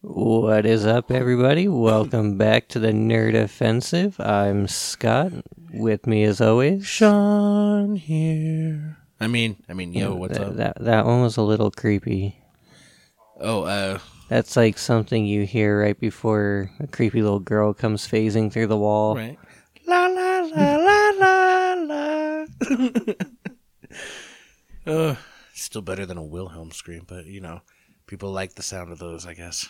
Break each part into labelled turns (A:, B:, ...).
A: What is up, everybody? Welcome back to the Nerd Offensive. I'm Scott. With me, as always,
B: Sean here. I mean, yo, what's up?
A: That one was a little creepy. That's like something you hear right before a creepy little girl comes phasing through the wall.
B: Right. La la la la la la. Still better than a Wilhelm scream, but people like the sound of those, I guess.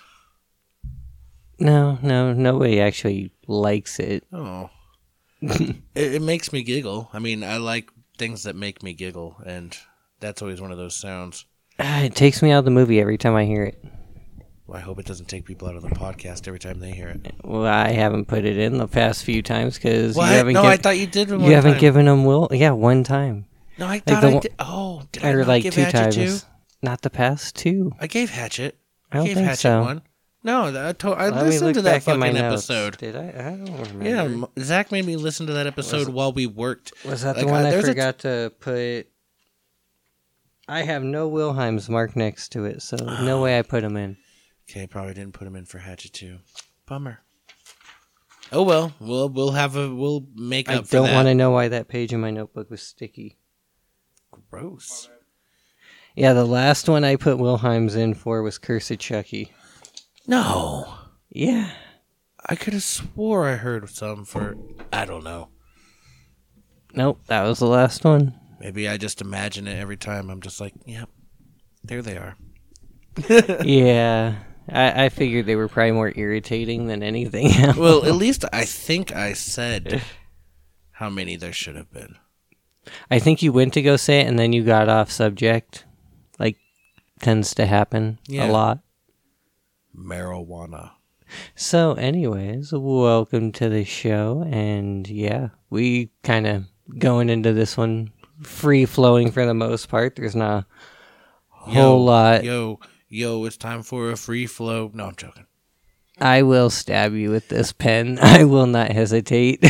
A: No, nobody actually likes it.
B: Oh. It makes me giggle. I mean, I like things that make me giggle, and that's always one of those sounds.
A: It takes me out of the movie every time I hear it.
B: Well, I hope it doesn't take people out of the podcast every time they hear it.
A: Well, I haven't put it in the past few times because
B: you haven't. I thought you did.
A: You haven't given them one time.
B: No, I thought I did. Oh, did I not give Hatchet
A: times.
B: 2?
A: Not the past two.
B: I gave Hatchet.
A: I
B: gave
A: think
B: Hatchet
A: so.
B: 1. No, I listened to that fucking episode.
A: Did I? I don't remember.
B: Yeah, Zach made me listen to that episode while we worked.
A: Was that the one I forgot to put? I have no Wilhelms marked next to it, so no way I put them in.
B: Okay, probably didn't put them in for Hatchet 2. Bummer. Oh well, we'll make up for that. I
A: don't want to know why that page in my notebook was sticky.
B: Gross.
A: Yeah, the last one I put Wilhelms in for was Curse of Chucky.
B: No.
A: Yeah.
B: I could have swore I heard some for, I don't know.
A: Nope, that was the last one.
B: Maybe I just imagine it every time. I'm just like, yep, there they are.
A: Yeah. I figured they were probably more irritating than anything else.
B: Well, at least I think I said how many there should have been.
A: I think you went to go say it and then you got off subject. Like, tends to happen a lot.
B: Marijuana.
A: So, anyways, welcome to the show. And yeah, we kind of going into this one free-flowing for the most part. There's not a whole lot.
B: Yo, it's time for a free flow. No, I'm joking.
A: I will stab you with this pen. I will not hesitate.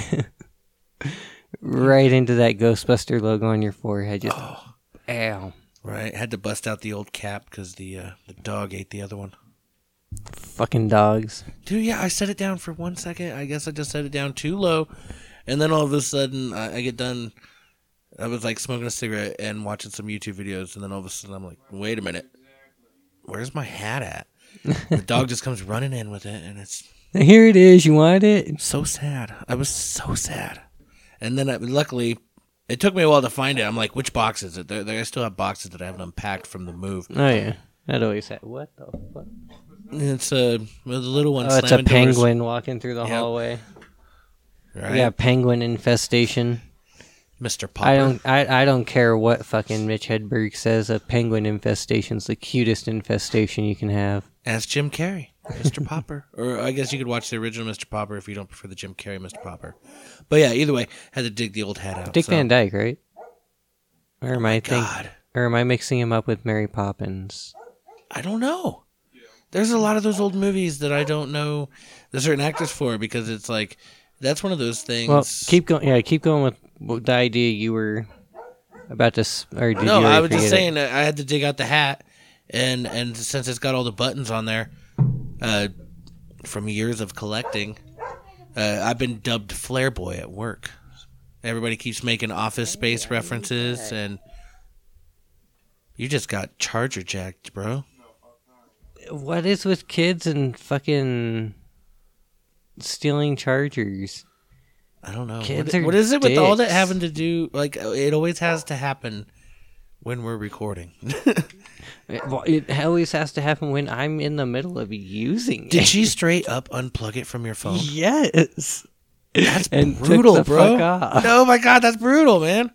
A: Right into that Ghostbuster logo on your forehead. Just, ow.
B: Right, had to bust out the old cap because the dog ate the other one.
A: Fucking dogs.
B: Dude, yeah, I set it down for 1 second. I guess I just set it down too low. And then all of a sudden, I get done. I was like smoking a cigarette and watching some YouTube videos. And then all of a sudden, I'm like, wait a minute. Where's my hat at? The dog just comes running in with it. And it's...
A: Here it is. You want it?
B: So sad. I was so sad. And then luckily... It took me a while to find it. I'm like, which box is it? I still have boxes that I haven't unpacked from the move.
A: Oh, yeah. That always had... What the fuck?
B: It's the little one.
A: Oh, it's a penguin walking through the hallway.
B: Right.
A: We got penguin infestation.
B: Mr. Popper.
A: I don't care what fucking Mitch Hedberg says. A penguin infestation's the cutest infestation you can have.
B: Ask Jim Carrey, Mr. Popper. Or I guess you could watch the original Mr. Popper if you don't prefer the Jim Carrey Mr. Popper. But yeah, either way, had to dig the old hat out.
A: Dick Van Dyke, right? Or am
B: God.
A: Or am I mixing him up with Mary Poppins?
B: I don't know. There's a lot of those old movies that I don't know the certain actors for because it's like that's one of those things.
A: Well, keep going. Yeah, keep going with the idea you were about to. Or did
B: no,
A: you
B: I was just
A: it?
B: saying that I had to dig out the hat, and since it's got all the buttons on there, from years of collecting, I've been dubbed Flare Boy at work. Everybody keeps making Office Space references, and you just got charger jacked, bro.
A: What is with kids and fucking stealing chargers?
B: I don't know.
A: Kids
B: what is it with
A: dicks.
B: all that having to do? Like, it always has to happen when we're recording.
A: It always has to happen when I'm in the middle of using it.
B: Did she straight up unplug it from your phone?
A: Yes.
B: That's
A: and
B: brutal,
A: took the
B: bro.
A: Fuck off.
B: Oh my god, that's brutal, man.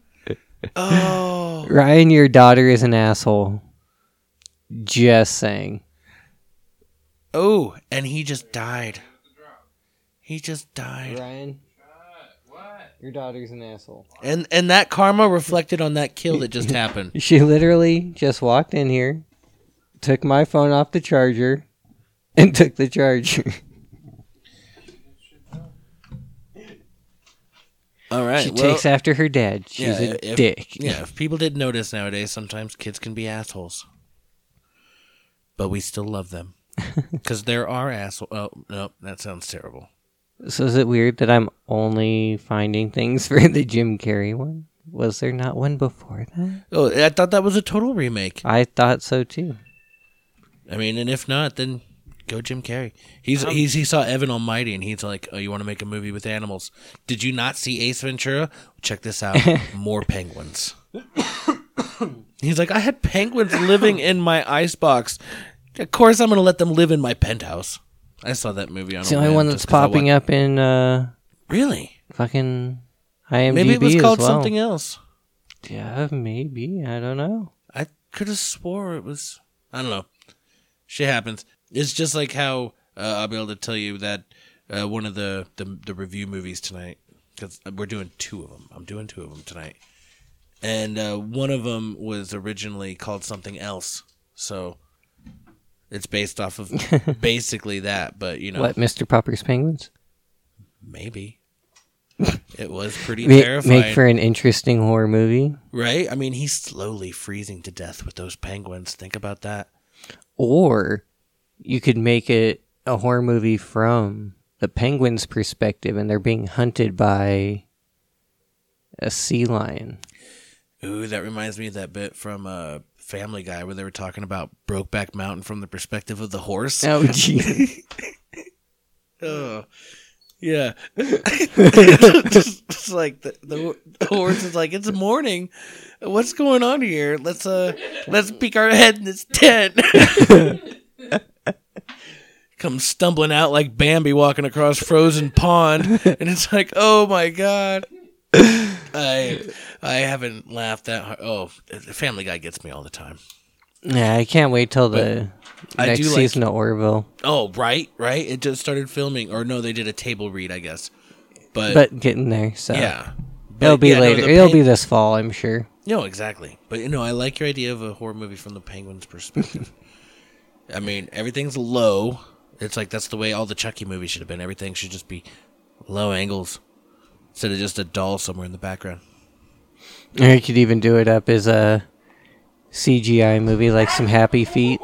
B: Oh.
A: Ryan, your daughter is an asshole. Just saying.
B: Oh, and he just died. He just died.
A: Ryan, your daughter's an asshole.
B: And that karma reflected on that kill that just happened.
A: She literally just walked in here, took my phone off the charger, and took the charger.
B: All right.
A: She takes after her dad. She's a dick.
B: Yeah, if people didn't notice nowadays, sometimes kids can be assholes. But we still love them. Because there are assholes. Oh, no, that sounds terrible.
A: So is it weird that I'm only finding things for the Jim Carrey one? Was there not one before that?
B: Oh, I thought that was a total remake.
A: I thought so too.
B: I mean, and if not, then go Jim Carrey. He saw Evan Almighty, and he's like, "Oh, you want to make a movie with animals? Did you not see Ace Ventura? Check this out. More penguins." He's like, "I had penguins living in my icebox. Of course, I'm going to let them live in my penthouse." I saw that movie on.
A: It's the only one that's popping up in
B: really
A: fucking IMDb.
B: Maybe it was called
A: as well.
B: something else.
A: Yeah, maybe. I don't know.
B: I could have swore it was. I don't know. Shit happens. It's just like how I'll be able to tell you that one of the review movies tonight, because we're doing two of them. I'm doing two of them tonight, and one of them was originally called something else. So it's based off of basically that, but you know
A: what, Mr. Popper's Penguins?
B: Maybe it was pretty terrifying.
A: Make for an interesting horror movie,
B: right? I mean, he's slowly freezing to death with those penguins. Think about that.
A: Or you could make it a horror movie from the penguin's perspective, and they're being hunted by a sea lion.
B: Ooh, that reminds me of that bit from Family Guy where they were talking about Brokeback Mountain from the perspective of the horse.
A: Oh, gee.
B: Oh, yeah. It's like the horse is like, it's morning. What's going on here? Let's peek our head in this tent. Comes stumbling out like Bambi walking across frozen pond, and it's like, oh my god. I haven't laughed that hard. Oh, Family Guy gets me all the time.
A: Yeah, I can't wait till the next season of Orville.
B: Oh, right. It just started filming, or no, they did a table read, I guess.
A: But getting there, so
B: yeah,
A: it'll be later. It'll be this fall, I'm sure.
B: No, exactly. But I like your idea of a horror movie from the penguin's perspective. I mean, everything's low. It's like that's the way all the Chucky movies should have been. Everything should just be low angles instead of just a doll somewhere in the background.
A: Or you could even do it up as a CGI movie, like some Happy Feet.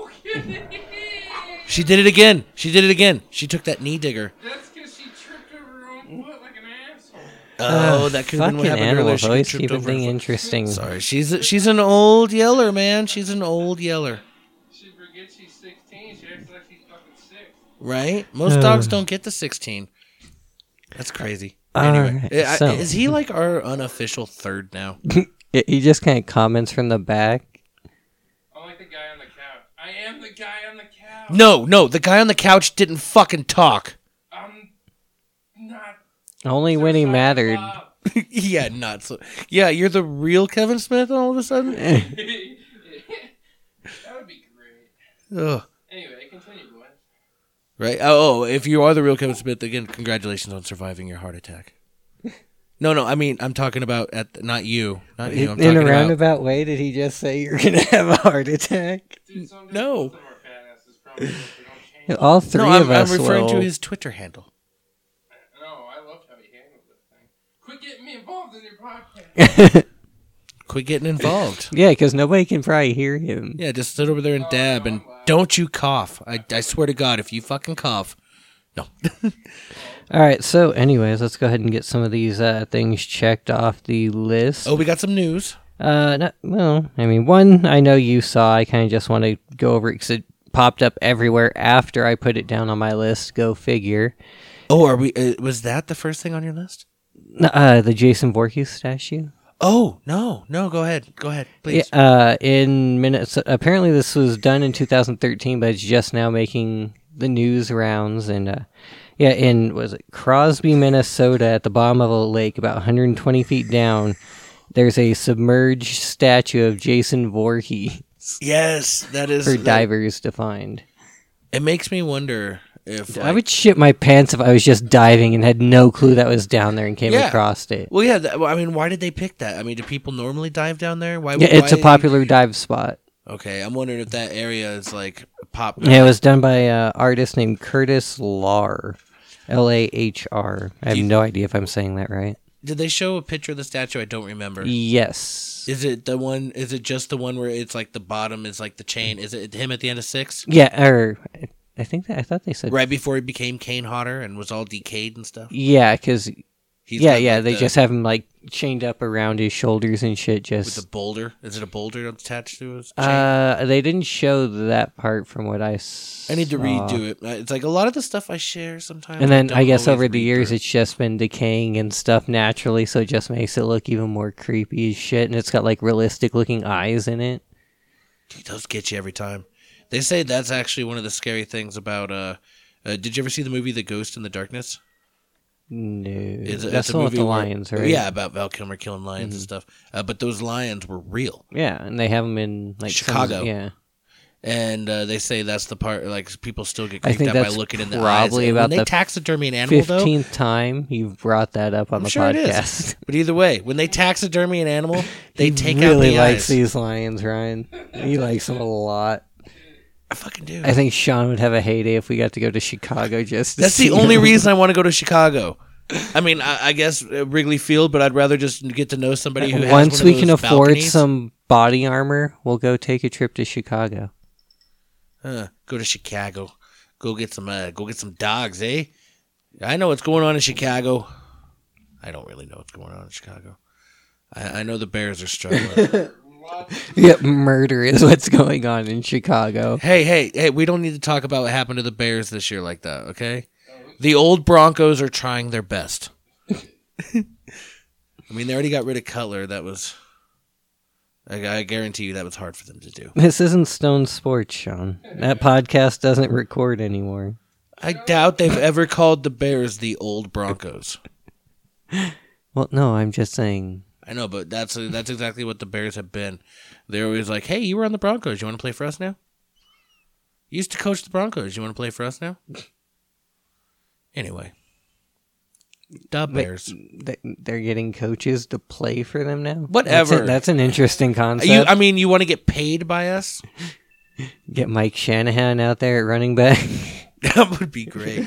B: She did it again. She took that knee digger.
C: That's because she tripped over her own foot like an asshole.
B: Oh, that could have been what happened earlier.
A: Animals
B: She
A: always
B: tripped
A: keep
B: over
A: everything
B: her foot.
A: interesting.
B: Sorry, she's an old yeller, man. She's an old yeller.
C: She forgets she's 16. She acts like she's fucking 6.
B: Right? Most dogs don't get to 16. That's crazy. Anyway,
A: right, so.
B: Is he like our unofficial third now?
A: He just kind of comments from the back.
C: I'm like the guy on the couch. I am the guy on the couch.
B: No, the guy on the couch didn't fucking talk.
C: I'm not.
A: Only when he mattered.
B: Yeah, not so. Yeah, you're the real Kevin Smith all of a sudden?
C: That would be great.
B: Ugh.
C: Anyway, continue, boys.
B: Right? Oh, if you are the real Kevin Smith, again, congratulations on surviving your heart attack. No, I mean, I'm talking about not you. Not you. I'm
A: In a
B: talking
A: roundabout way, did he just say you're going to have a heart attack?
C: Dude, some days
B: No.
C: both of them are fat asses, probably, but they don't change.
A: All three
B: No,
A: of us
B: I'm referring
A: will.
B: to his Twitter handle.
C: No, I loved how he handled this thing. Quit getting me involved in your podcast.
B: Quit getting involved.
A: Yeah, because nobody can probably hear him.
B: Yeah, just sit over there and dab, and don't you cough. I swear to God, if you fucking cough. No.
A: All right, so anyways, let's go ahead and get some of these things checked off the list.
B: Oh, we got some news.
A: Well, I mean, one I know you saw. I kind of just want to go over it because it popped up everywhere after I put it down on my list. Go figure.
B: Oh, are we? Was that the first thing on your list?
A: The Jason Voorhees statue.
B: Oh, no. Go ahead, please.
A: Yeah, in Minnesota. Apparently, this was done in 2013, but it's just now making the news rounds. And was it Crosby, Minnesota, at the bottom of a lake, about 120 feet down, there's a submerged statue of Jason Voorhees.
B: Yes, that is
A: for divers to find.
B: It makes me wonder if
A: I would shit my pants if I was just diving and had no clue that was down there and came across it.
B: Well, yeah. I mean, why did they pick that? I mean, do people normally dive down there? Why?
A: Yeah, it's a popular dive spot.
B: Okay, I'm wondering if that area is like pop.
A: Yeah, it was done by an artist named Curtis Lahr, Lahr. I have no idea if I'm saying that right.
B: Did they show a picture of the statue? I don't remember.
A: Yes.
B: Is it the one? Is it just the one where it's like the bottom is like the chain? Is it him at the end of 6?
A: Yeah, or I thought they said
B: Right before he became Kane Hodder and was all decayed and stuff.
A: yeah, because
B: He's
A: yeah,
B: got, like,
A: they just have him like chained up around his shoulders and shit.
B: with
A: Just
B: the boulder. Is it a boulder attached to his chain?
A: they didn't show that part from what I saw.
B: I need to redo it. It's like a lot of the stuff I share sometimes.
A: And then
B: don't
A: I guess
B: always
A: over the
B: read
A: years
B: through.
A: it's just been decaying and stuff naturally, so it just makes it look even more creepy as shit. And it's got like realistic looking eyes in it.
B: Dude, those get you every time. They say that's actually one of the scary things about. Did you ever see the movie The Ghost in the Darkness?
A: No,
B: It's
A: that's
B: a
A: the one with
B: movie
A: the
B: where-
A: lions, right?
B: Yeah, about Val Kilmer killing lions and stuff. But those lions were real.
A: Yeah, and they have them in like
B: Chicago.
A: yeah,
B: And they say that's the part, like, people still get
A: I
B: creeped
A: think
B: out by
A: that's
B: looking in the eyes.
A: probably
B: And
A: about
B: when they
A: the
B: taxidermy an animal, though,
A: 15th time you've brought that up on
B: I'm
A: the
B: sure it is.
A: podcast.
B: But either way, when they taxidermy an animal, they
A: He
B: take out
A: really
B: the
A: likes
B: eyes.
A: these lions, Ryan. He likes them a lot.
B: I fucking do.
A: I think Sean would have a heyday if we got to go to Chicago just to
B: That's
A: see
B: the only
A: him.
B: reason I want to go to Chicago. I mean, I guess Wrigley Field, but I'd rather just get to know somebody who has
A: Once
B: one
A: we
B: of
A: can
B: those
A: afford
B: balconies.
A: some body armor, we'll go take a trip to Chicago.
B: Go to Chicago. Go get some dogs, eh? I know what's going on in Chicago. I don't really know what's going on in Chicago. I know the Bears are struggling.
A: Yep, murder is what's going on in Chicago.
B: Hey, we don't need to talk about what happened to the Bears this year like that, okay? The old Broncos are trying their best. I mean, they already got rid of Cutler. That was... I guarantee you that was hard for them to do.
A: This isn't Stone Sports, Sean. That podcast doesn't record anymore.
B: I doubt they've ever called the Bears the old Broncos.
A: Well, no, I'm just saying.
B: I know, but that's exactly what the Bears have been. They're always like, hey, you were on the Broncos. You want to play for us now? You used to coach the Broncos. You want to play for us now? Anyway. The Bears.
A: They're getting coaches to play for them now?
B: Whatever.
A: That's an interesting concept.
B: You want to get paid by us?
A: Get Mike Shanahan out there at running back.
B: That would be great.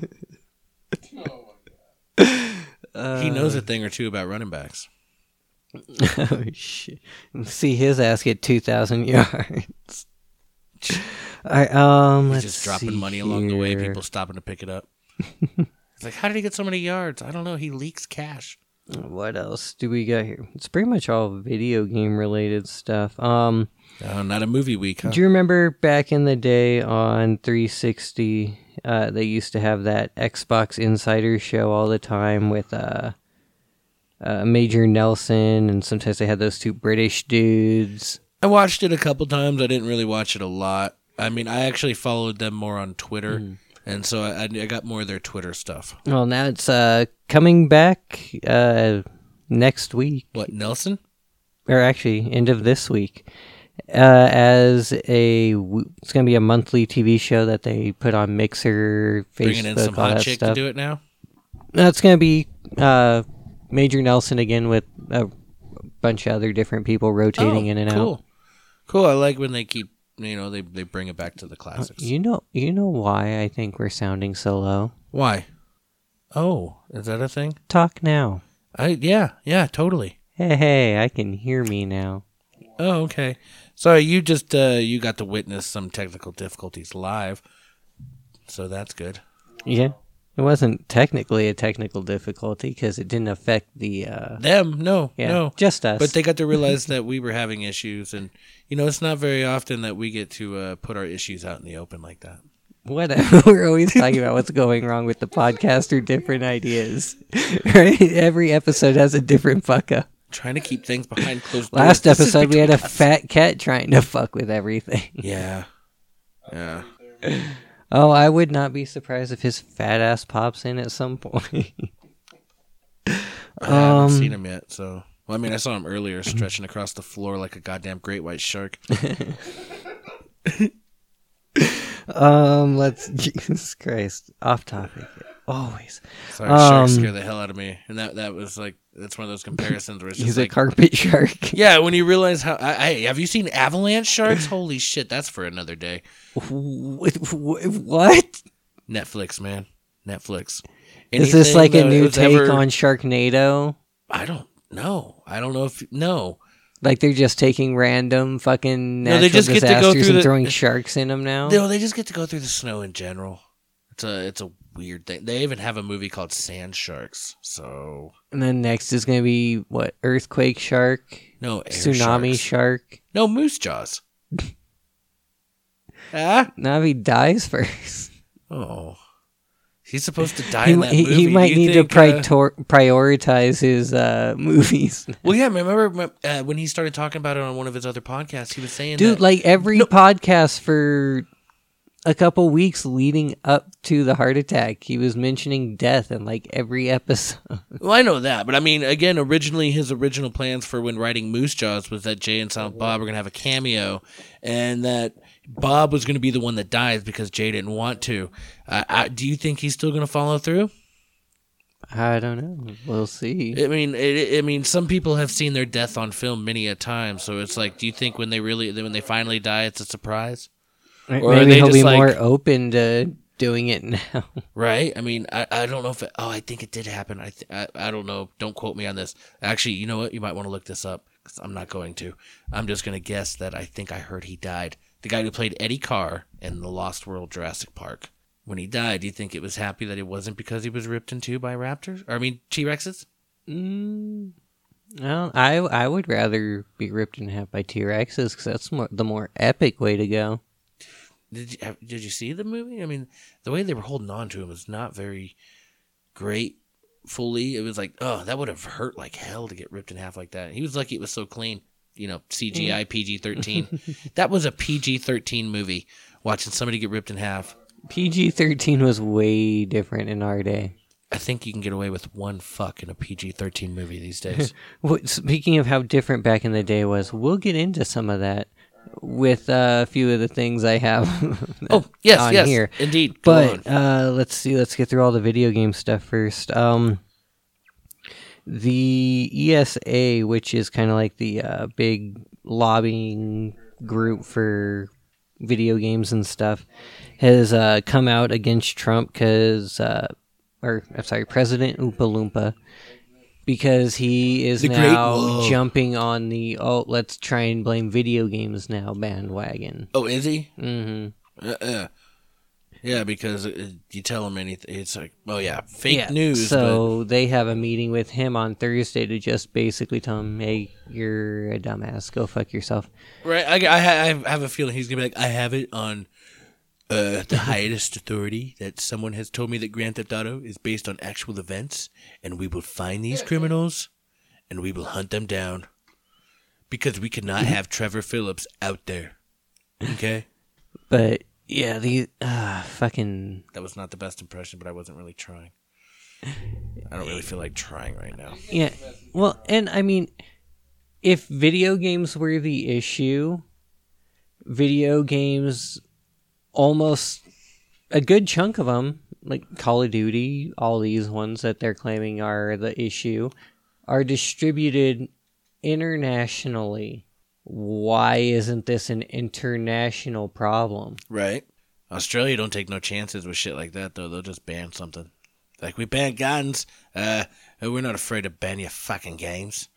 B: He knows a thing or two about running backs.
A: Oh, shit. See his ass get 2,000 yards. All right,
B: He's
A: let's
B: just dropping
A: see
B: money along the way,
A: here.
B: people stopping to pick it up. It's like, how did he get so many yards? I don't know. He leaks cash.
A: What else do we got here? It's pretty much all video game related stuff.
B: Oh, not a movie week, huh?
A: Do you remember back in the day on 360, they used to have that Xbox Insider show all the time with Major Nelson, and sometimes they had those two British dudes.
B: I watched it a couple times. I didn't really watch it a lot. I mean, I actually followed them more on Twitter, and so I got more of their Twitter stuff.
A: Well, now it's coming back next week,
B: What, Nelson?
A: or actually end of this week, as it's going to be a monthly TV show that they put on Mixer, Facebook,
B: Bringing in some
A: all
B: hot
A: that
B: chick
A: stuff.
B: to do it now?
A: No, it's going to be Major Nelson again with a bunch of other different people rotating in and out.
B: Cool. I like when they keep, they bring it back to the classics.
A: You know why I think we're sounding so low?
B: Why? Oh, is that a thing?
A: Talk now.
B: Yeah, totally.
A: Hey, I can hear me now.
B: Oh, okay. Sorry, you just you got to witness some technical difficulties live, so that's good.
A: Yeah. It wasn't technically a technical difficulty because it didn't affect the...
B: Them, no,
A: just us.
B: But they got to realize that we were having issues, and it's not very often that we get to put our issues out in the open like that.
A: Whatever. We're always talking about what's going wrong with the podcast or different ideas. Right? Every episode has a different fuck up.
B: Trying to keep things behind closed doors.
A: Last
B: This is
A: episode, we had a
B: between us.
A: fat cat trying to fuck with everything.
B: Yeah.
A: Oh, I would not be surprised if his fat ass pops in at some point.
B: I haven't seen him yet, so... Well, I mean, I saw him earlier stretching across the floor like a goddamn great white shark.
A: Jesus Christ. Off topic. Always.
B: Sorry, sharks scare the hell out of me. And that was like... That's one of those comparisons where it's just
A: He's
B: like...
A: a carpet shark.
B: Yeah, when you realize how... Hey, have you seen avalanche sharks? Holy shit, that's for another day.
A: What?
B: Netflix, man. Netflix.
A: Is this
B: Anything
A: like a
B: that
A: new
B: was
A: take
B: ever-
A: on Sharknado?
B: I don't know. I don't know if... No.
A: Like they're just taking random fucking
B: No,
A: natural
B: they just get to go
A: disasters
B: through
A: and
B: the-
A: throwing sharks in them now.
B: No, they just get to go through the snow in general. It's a weird thing. They even have a movie called Sand Sharks. So
A: And then next is going to be what? Earthquake shark,
B: no air
A: tsunami
B: sharks.
A: shark.
B: No moose jaws. Ah?
A: Navi dies first.
B: Oh. He's supposed to die in that
A: He
B: movie.
A: might
B: Do
A: need
B: you
A: to
B: think,
A: prioritize his movies.
B: Well, yeah, remember when he started talking about it on one of his other podcasts, he was saying
A: Dude,
B: that...
A: like every podcast for a couple weeks leading up to the heart attack, he was mentioning death in like every episode.
B: Well, I know that, but I mean, again, originally his original plans for when writing Moose Jaws was that Jay and Silent Bob were going to have a cameo, and that Bob was going to be the one that dies because Jay didn't want to. Do you think he's still going to follow through?
A: I don't know. We'll see.
B: I mean, some people have seen their death on film many a time, so it's like, do you think when they finally die, it's a surprise? Or are
A: Maybe
B: they
A: he'll
B: just
A: be
B: like-
A: more open to doing it now.
B: Right? I mean, I don't know if I think it did happen. I don't know. Don't quote me on this. Actually, you know what? You might want to look this up because I'm not going to. I'm just going to guess that I think I heard he died. The guy who played Eddie Carr in The Lost World Jurassic Park. When he died, do you think it was happy that it wasn't because he was ripped in two by raptors? Or, I mean, T-Rexes?
A: Well, I would rather be ripped in half by T-Rexes because that's the more epic way to go.
B: Did you see the movie? I mean, the way they were holding on to him was not very great. Fully, it was like, oh, that would have hurt like hell to get ripped in half like that. He was lucky it was so clean. You know, CGI PG-13. That was a PG-13 movie. Watching somebody get ripped in half.
A: PG-13 was way different in our day.
B: I think you can get away with one fuck in a PG-13 movie these days.
A: Speaking of how different back in the day was, we'll get into some of that with a few of the things I have
B: Oh, yes,
A: on
B: yes,
A: here.
B: indeed. Go
A: But
B: on.
A: let's see. Let's get through all the video game stuff first. The ESA, which is kind of like the big lobbying group for video games and stuff, has come out against Trump President Oompa Loompa, because he is
B: The Great
A: now
B: Wall.
A: jumping on the let's try and blame video games now bandwagon.
B: Oh, is he?
A: Mm-hmm.
B: Yeah, because you tell him anything, it's like, oh yeah, fake news.
A: So they have a meeting with him on Thursday to just basically tell him, hey, you're a dumbass. Go fuck yourself.
B: but, right, I have a feeling he's gonna be like, I have it on the highest authority that someone has told me that Grand Theft Auto is based on actual events, and we will find these criminals, and we will hunt them down, because we cannot have Trevor Phillips out there. Okay.
A: But yeah, the fucking
B: That was not the best impression, but I wasn't really trying. I don't really feel like trying right now.
A: yeah. Well, and I mean, if video games were the issue, video games, almost a good chunk of them, like Call of Duty, all these ones that they're claiming are the issue, are distributed internationally. Why isn't this an international problem?
B: Right. Australia don't take no chances with shit like that, though. They'll just ban something. Like, we ban guns. We're not afraid to ban your fucking games.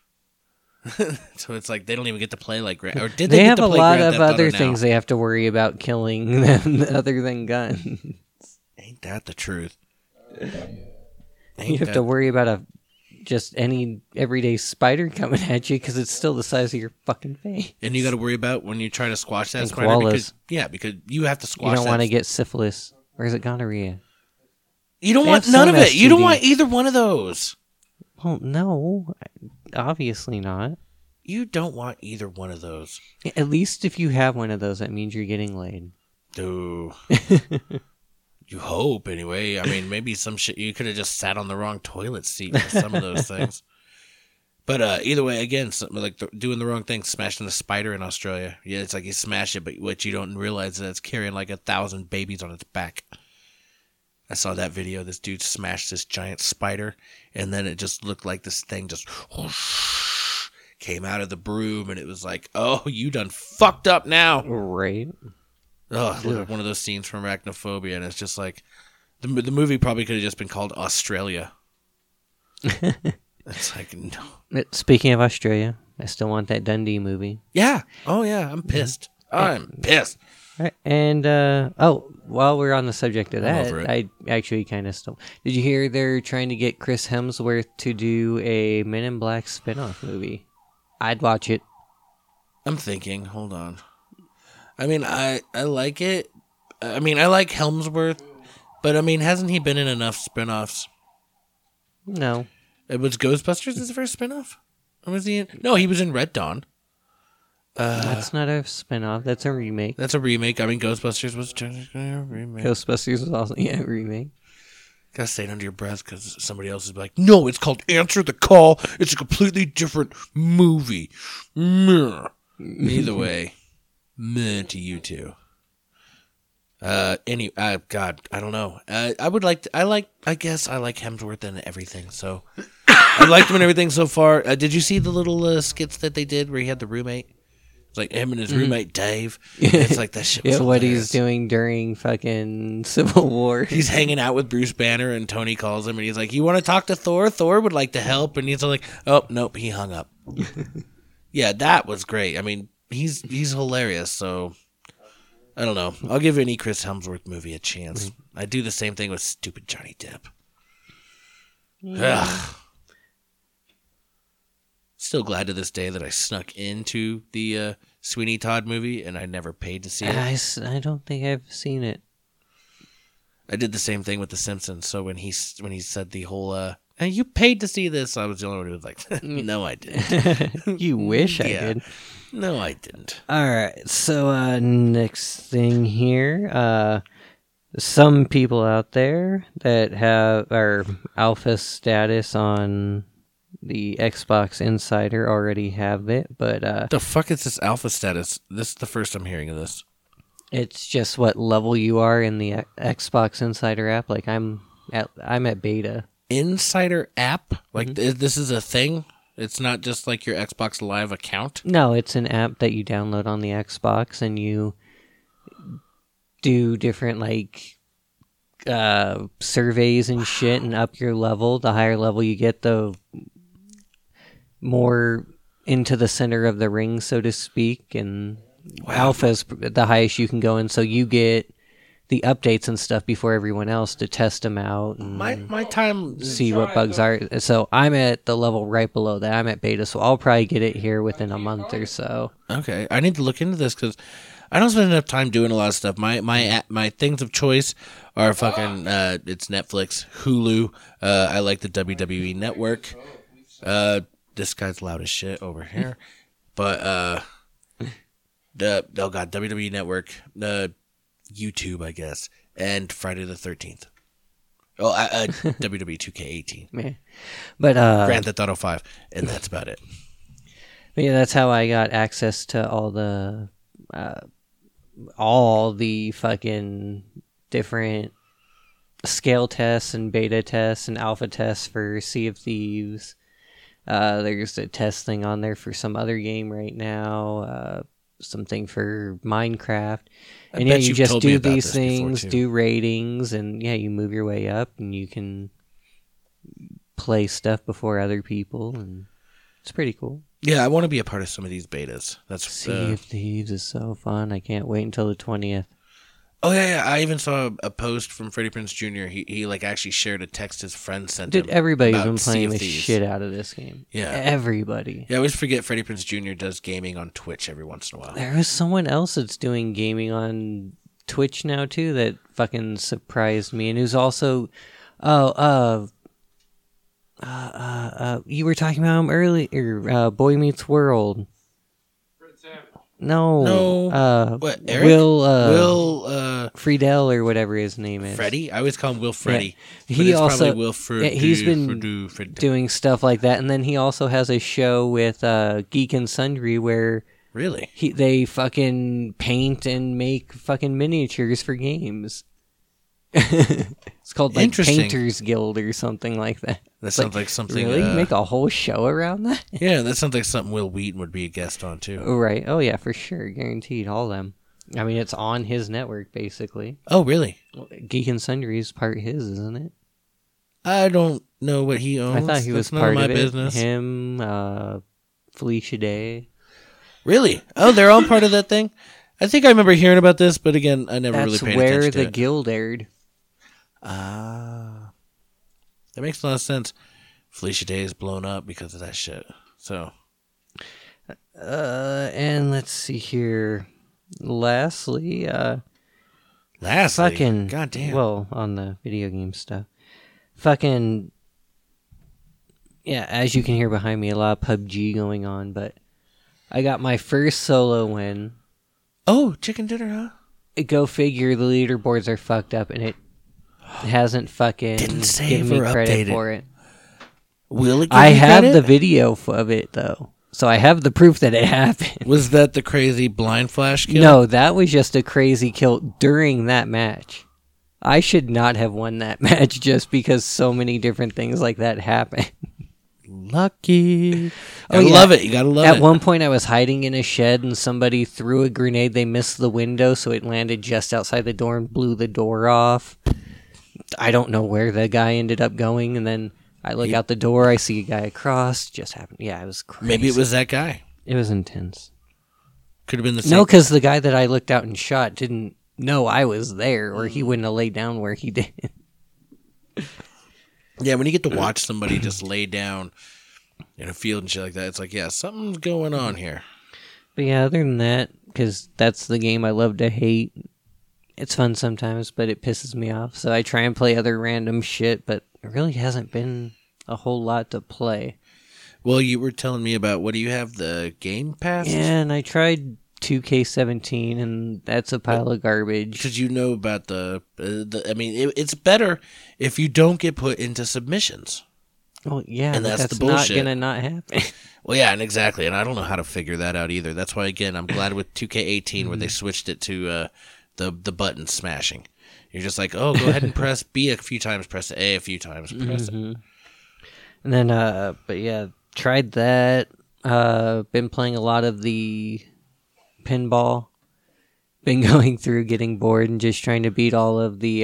B: So it's like they don't even get to play like Grand. Or did
A: They
B: get
A: have
B: to
A: a
B: play
A: lot
B: Grand
A: of
B: Theft Auto
A: other
B: now?
A: things they have to worry about killing them other than guns.
B: Ain't that the truth?
A: You
B: Ain't
A: have
B: that...
A: to worry about just any everyday spider coming at you because it's still the size of your fucking face.
B: And you got to worry about when you try to squash that
A: And
B: spider.
A: koalas.
B: Because you have to squash.
A: You don't want to
B: that.
A: get syphilis, or is it gonorrhea?
B: You don't
A: They
B: want
A: have
B: none of
A: some
B: it. You don't
A: STD.
B: want either one of those.
A: Well, no, obviously not.
B: You don't want either one of those.
A: At least if you have one of those, that means you're getting laid.
B: Dude. You hope, anyway. I mean, maybe some shit. You could have just sat on the wrong toilet seat for some of those things. But either way, again, something like doing the wrong thing, smashing the spider in Australia. Yeah, it's like you smash it, but what you don't realize is that it's carrying like 1,000 babies on its back. I saw that video. This dude smashed this giant spider, and then it just looked like this thing just whoosh, came out of the broom, and it was like, oh, you done fucked up now.
A: Right.
B: Oh, look like one of those scenes from Arachnophobia, and it's just like the movie probably could have just been called Australia. It's like, no.
A: Speaking of Australia, I still want that Dundee movie.
B: Yeah. Oh yeah. I'm pissed. I'm pissed.
A: Right. And while we're on the subject of
B: I'm
A: that,
B: over it.
A: I actually kind of still. Did you hear they're trying to get Chris Hemsworth to do a Men in Black spinoff movie? I'd watch it.
B: I'm thinking. Hold on. I mean, I like it. I mean, I like Helmsworth, but I mean, hasn't he been in enough spinoffs?
A: No.
B: It was Ghostbusters his first spinoff? Or was he in? No, he was in Red Dawn.
A: That's not a spinoff. That's a remake.
B: That's a remake. I mean, Ghostbusters was technically a remake.
A: Ghostbusters was also a remake.
B: Gotta say it under your breath because somebody else is like, no, it's called Answer the Call. It's a completely different movie. Meh. Either way, meh to you two. God, I don't know. I guess I like Hemsworth and everything. So I liked him and everything so far. Did you see the little skits that they did where he had the roommate? It's like him and his roommate Dave. It's like that shit. Was
A: What
B: hilarious.
A: he's doing during fucking Civil War.
B: He's hanging out with Bruce Banner, and Tony calls him, and he's like, "You want to talk to Thor? Thor would like to help." And he's like, "Oh nope," he hung up. Yeah, that was great. I mean, he's hilarious. So I don't know. I'll give any Chris Hemsworth movie a chance. I do the same thing with stupid Johnny Depp. Ugh. Still glad to this day that I snuck into the Sweeney Todd movie, and I never paid to see it.
A: I don't think I've seen it.
B: I did the same thing with The Simpsons. So when he said the whole, "Hey, you paid to see this," I was the only one who was like, "No, I didn't."
A: You wish I
B: Yeah.
A: did.
B: No, I didn't.
A: All right. So next thing here, some people out there that have our alpha status on the Xbox Insider already have it, but
B: The fuck is this alpha status? This is the first I'm hearing of this.
A: it's just what level you are in the Xbox Insider app. Like I'm at beta.
B: Insider app? Like this is a thing? It's not just like your Xbox Live account?
A: No, it's an app that you download on the Xbox and you do different like surveys and shit and up your level. The higher level you get, the more into the center of the ring, so to speak, and alpha's the highest you can go in, so you get the updates and stuff before everyone else to test them out and
B: My time...
A: see what bugs are. So I'm at the level right below that. I'm at beta, so I'll probably get it here within a month or so.
B: Okay, I need to look into this because I don't spend enough time doing a lot of stuff. My things of choice are fucking it's Netflix, Hulu. I like the WWE Network. This guy's loud as shit over here, but WWE Network, YouTube, I guess, and Friday the 13th. Oh, WWE 2K18,
A: Yeah. But
B: Grand Theft Auto 5, and that's about it.
A: But yeah, that's how I got access to all the fucking different scale tests and beta tests and alpha tests for Sea of Thieves. There's a test thing on there for some other game right now. Something for Minecraft. And yeah,
B: bet
A: you
B: you've
A: just
B: told me
A: do
B: about
A: these
B: this before,
A: things,
B: too.
A: do ratings, and yeah, you move your way up and you can play stuff before other people, and it's pretty cool.
B: Yeah, I want to be a part of some of these betas. That's
A: Sea of Thieves is so fun. I can't wait until the 20th.
B: Oh yeah. I even saw a post from Freddie Prinze Jr. He like actually shared a text his friend sent him.
A: Dude, everybody's
B: about
A: been
B: Sea
A: playing
B: of
A: the
B: Thieves.
A: shit out of this game.
B: Yeah.
A: Everybody.
B: Yeah, I always forget Freddie Prinze Jr. does gaming on Twitch every once in a while.
A: There is someone else that's doing gaming on Twitch now, too, that fucking surprised me. And who's also... you were talking about him earlier. Boy Meets World.
C: Fred Savage.
B: No. What, Eric?
A: Will Friedel or whatever his name is.
B: Freddie? I always call him Will Freddy.
A: Yeah.
B: But
A: He
B: it's
A: also
B: probably Will Freddy.
A: he's been doing stuff like that, and then he also has a show with Geek and Sundry where
B: Really?
A: they fucking paint and make fucking miniatures for games. It's called like
B: Interesting.
A: Painters Guild or something like that.
B: That
A: It's
B: sounds like something...
A: Really? Make a whole show around that?
B: Yeah, that sounds like something Will Wheaton would be a guest on, too.
A: Oh, right. Oh, yeah, for sure. Guaranteed. All of them. I mean, it's on his network, basically.
B: Oh, really?
A: Geek and Sundry is part his, isn't it?
B: I don't know what he owns.
A: I thought he was
B: That's none
A: part
B: of my
A: of it.
B: business.
A: Him, Felicia Day.
B: Really? Oh, they're all part of that thing? I think I remember hearing about this, but again, I never really
A: That's
B: paid
A: where
B: attention to
A: the
B: it.
A: guild aired.
B: Ah. That makes a lot of sense. Felicia Day is blown up because of that shit. So.
A: And let's see here. Lastly,
B: Lastly?
A: fucking,
B: goddamn.
A: well, on the video game stuff. Fucking, yeah, as you can hear behind me, a lot of PUBG going on, but I got my first solo win.
B: Oh, chicken dinner, huh?
A: Go figure, the leaderboards are fucked up, and it hasn't fucking
B: Didn't save
A: given me
B: or
A: credit
B: updated.
A: for it.
B: Will it give
A: I
B: you
A: have
B: credit?
A: the video of it, though. So I have the proof that it happened.
B: Was that the crazy blind flash kill?
A: No, that was just a crazy kill during that match. I should not have won that match just because so many different things like that happen.
B: Lucky.
A: Oh,
B: I
A: yeah.
B: love it. You gotta love it.
A: At one point, I was hiding in a shed and somebody threw a grenade. They missed the window, so it landed just outside the door and blew the door off. I don't know where the guy ended up going, and then I look out the door, I see a guy across. Just happened. Yeah, it was crazy.
B: Maybe it was that guy.
A: It was intense.
B: Could have been the same.
A: No, because the guy that I looked out and shot didn't know I was there, or he wouldn't have laid down where he did.
B: Yeah, when you get to watch somebody just lay down in a field and shit like that, it's like, yeah, something's going on here.
A: But yeah, other than that, because that's the game I love to hate. It's fun sometimes, but it pisses me off. So I try and play other random shit, but it really hasn't been a whole lot to play.
B: Well, you were telling me about, what do you have, the Game Pass?
A: Yeah, and I tried 2K17, and that's a pile of garbage.
B: Because you know about I mean, it's better if you don't get put into submissions.
A: Well, yeah,
B: And
A: but
B: that's
A: that's
B: the
A: not
B: bullshit.
A: gonna not happen.
B: Well, yeah, and exactly. And I don't know how to figure that out either. That's why, again, I'm glad with 2K18 where they switched it to the button smashing. You're just like, oh, go ahead and press B a few times, press A a few times, press it.
A: And then, but yeah, tried that. Been playing a lot of the pinball. Been going through, getting bored, and just trying to beat all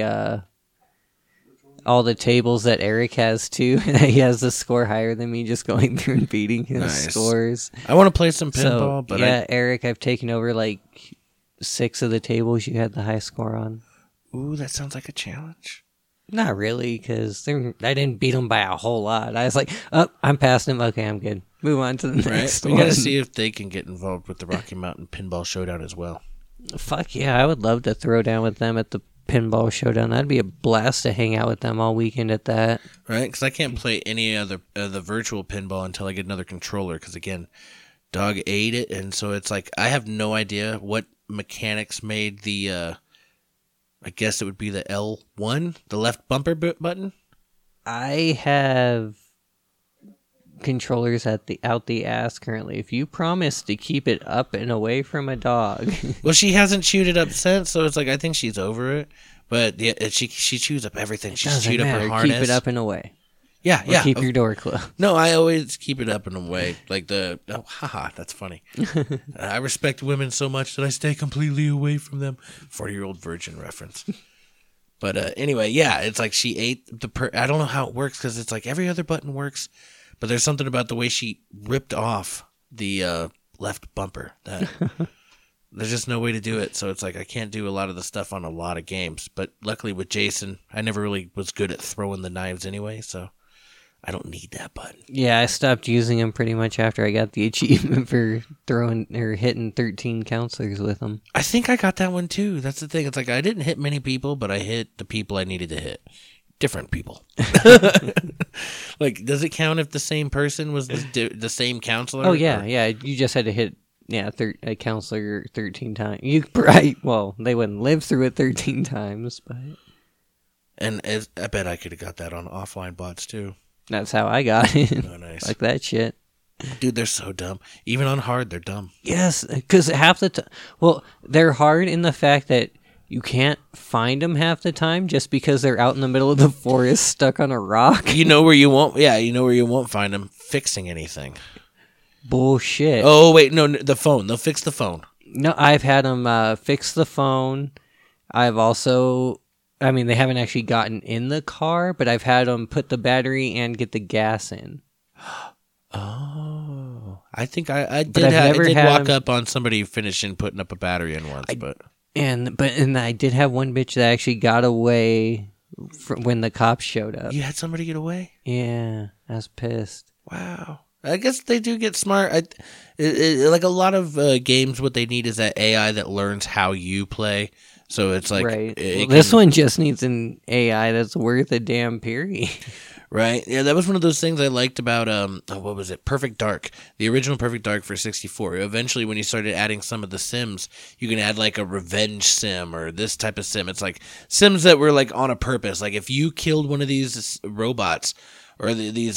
A: the tables that Eric has too. He has the score higher than me, just going through and beating his
B: Nice.
A: scores.
B: I want to play some pinball,
A: So,
B: but
A: yeah, Eric, I've taken over like 6 of the tables you had the high score on.
B: ooh, that sounds like a challenge.
A: Not really, because I didn't beat him by a whole lot. I was like, oh, I'm past him. Okay, I'm good. Move on to the
B: Right?
A: next
B: We
A: one.
B: gotta see if they can get involved with the Rocky Mountain Pinball Showdown as well.
A: Fuck yeah, I would love to throw down with them at the pinball showdown. That'd be a blast to hang out with them all weekend at that.
B: Right? Because I can't play any other the virtual pinball until I get another controller. Because again, dog ate it, and so it's like I have no idea what mechanics made the. I guess it would be the L1, the left bumper button.
A: I have controllers out the ass currently. If you promise to keep it up and away from a dog,
B: Well, she hasn't chewed it up since, so it's like I think she's over it. But yeah, she chews up everything. She's
A: doesn't
B: chewed up her
A: matter.
B: harness.
A: Keep it up and away.
B: Yeah,
A: Or
B: yeah.
A: keep your door closed.
B: No, I always keep it up and away. Like haha, that's funny. I respect women so much that I stay completely away from them. 40-year-old virgin reference. But anyway, yeah, it's like she ate I don't know how it works because it's like every other button works, but there's something about the way she ripped off the left bumper that there's just no way to do it. So it's like I can't do a lot of the stuff on a lot of games. But luckily with Jason, I never really was good at throwing the knives anyway, so I don't need that button.
A: Yeah, I stopped using them pretty much after I got the achievement for throwing or hitting 13 counselors with them.
B: I think I got that one too. That's the thing. It's like I didn't hit many people, but I hit the people I needed to hit. Different people. Like, does it count if the same person was the same counselor?
A: Oh yeah, yeah. You just had to hit a counselor 13 times. They wouldn't live through it 13 times, but
B: And I bet I could have got that on offline bots too.
A: that's how I got it.
B: Oh, nice.
A: Like that shit.
B: Dude, they're so dumb. Even on hard, they're dumb.
A: Yes, because half the time, they're hard in the fact that you can't find them half the time just because they're out in the middle of the forest stuck on a rock.
B: You know where you won't find them fixing anything.
A: Bullshit.
B: Oh, wait, no, the phone. They'll fix the phone.
A: No, I've had them fix the phone. I've also, they haven't actually gotten in the car, but I've had them put the battery and get the gas in.
B: Oh, I think I
A: I've
B: did. I
A: never
B: did
A: had
B: walk
A: 'em-
B: up on somebody finishing putting up a battery in once, but
A: And I did have one bitch that actually got away when the cops showed up.
B: you had somebody get away.
A: Yeah, I was pissed.
B: Wow. I guess they do get smart. Like a lot of games, what they need is that AI that learns how you play. So it's like
A: Right.
B: it
A: This
B: can-
A: one just needs an AI that's worth a damn period.
B: right? Yeah, that was one of those things I liked about what was it? Perfect Dark, the original Perfect Dark for 64. Eventually, when you started adding some of the Sims, you can add like a revenge sim or this type of sim. It's like Sims that were like on a purpose. Like if you killed one of these robots or these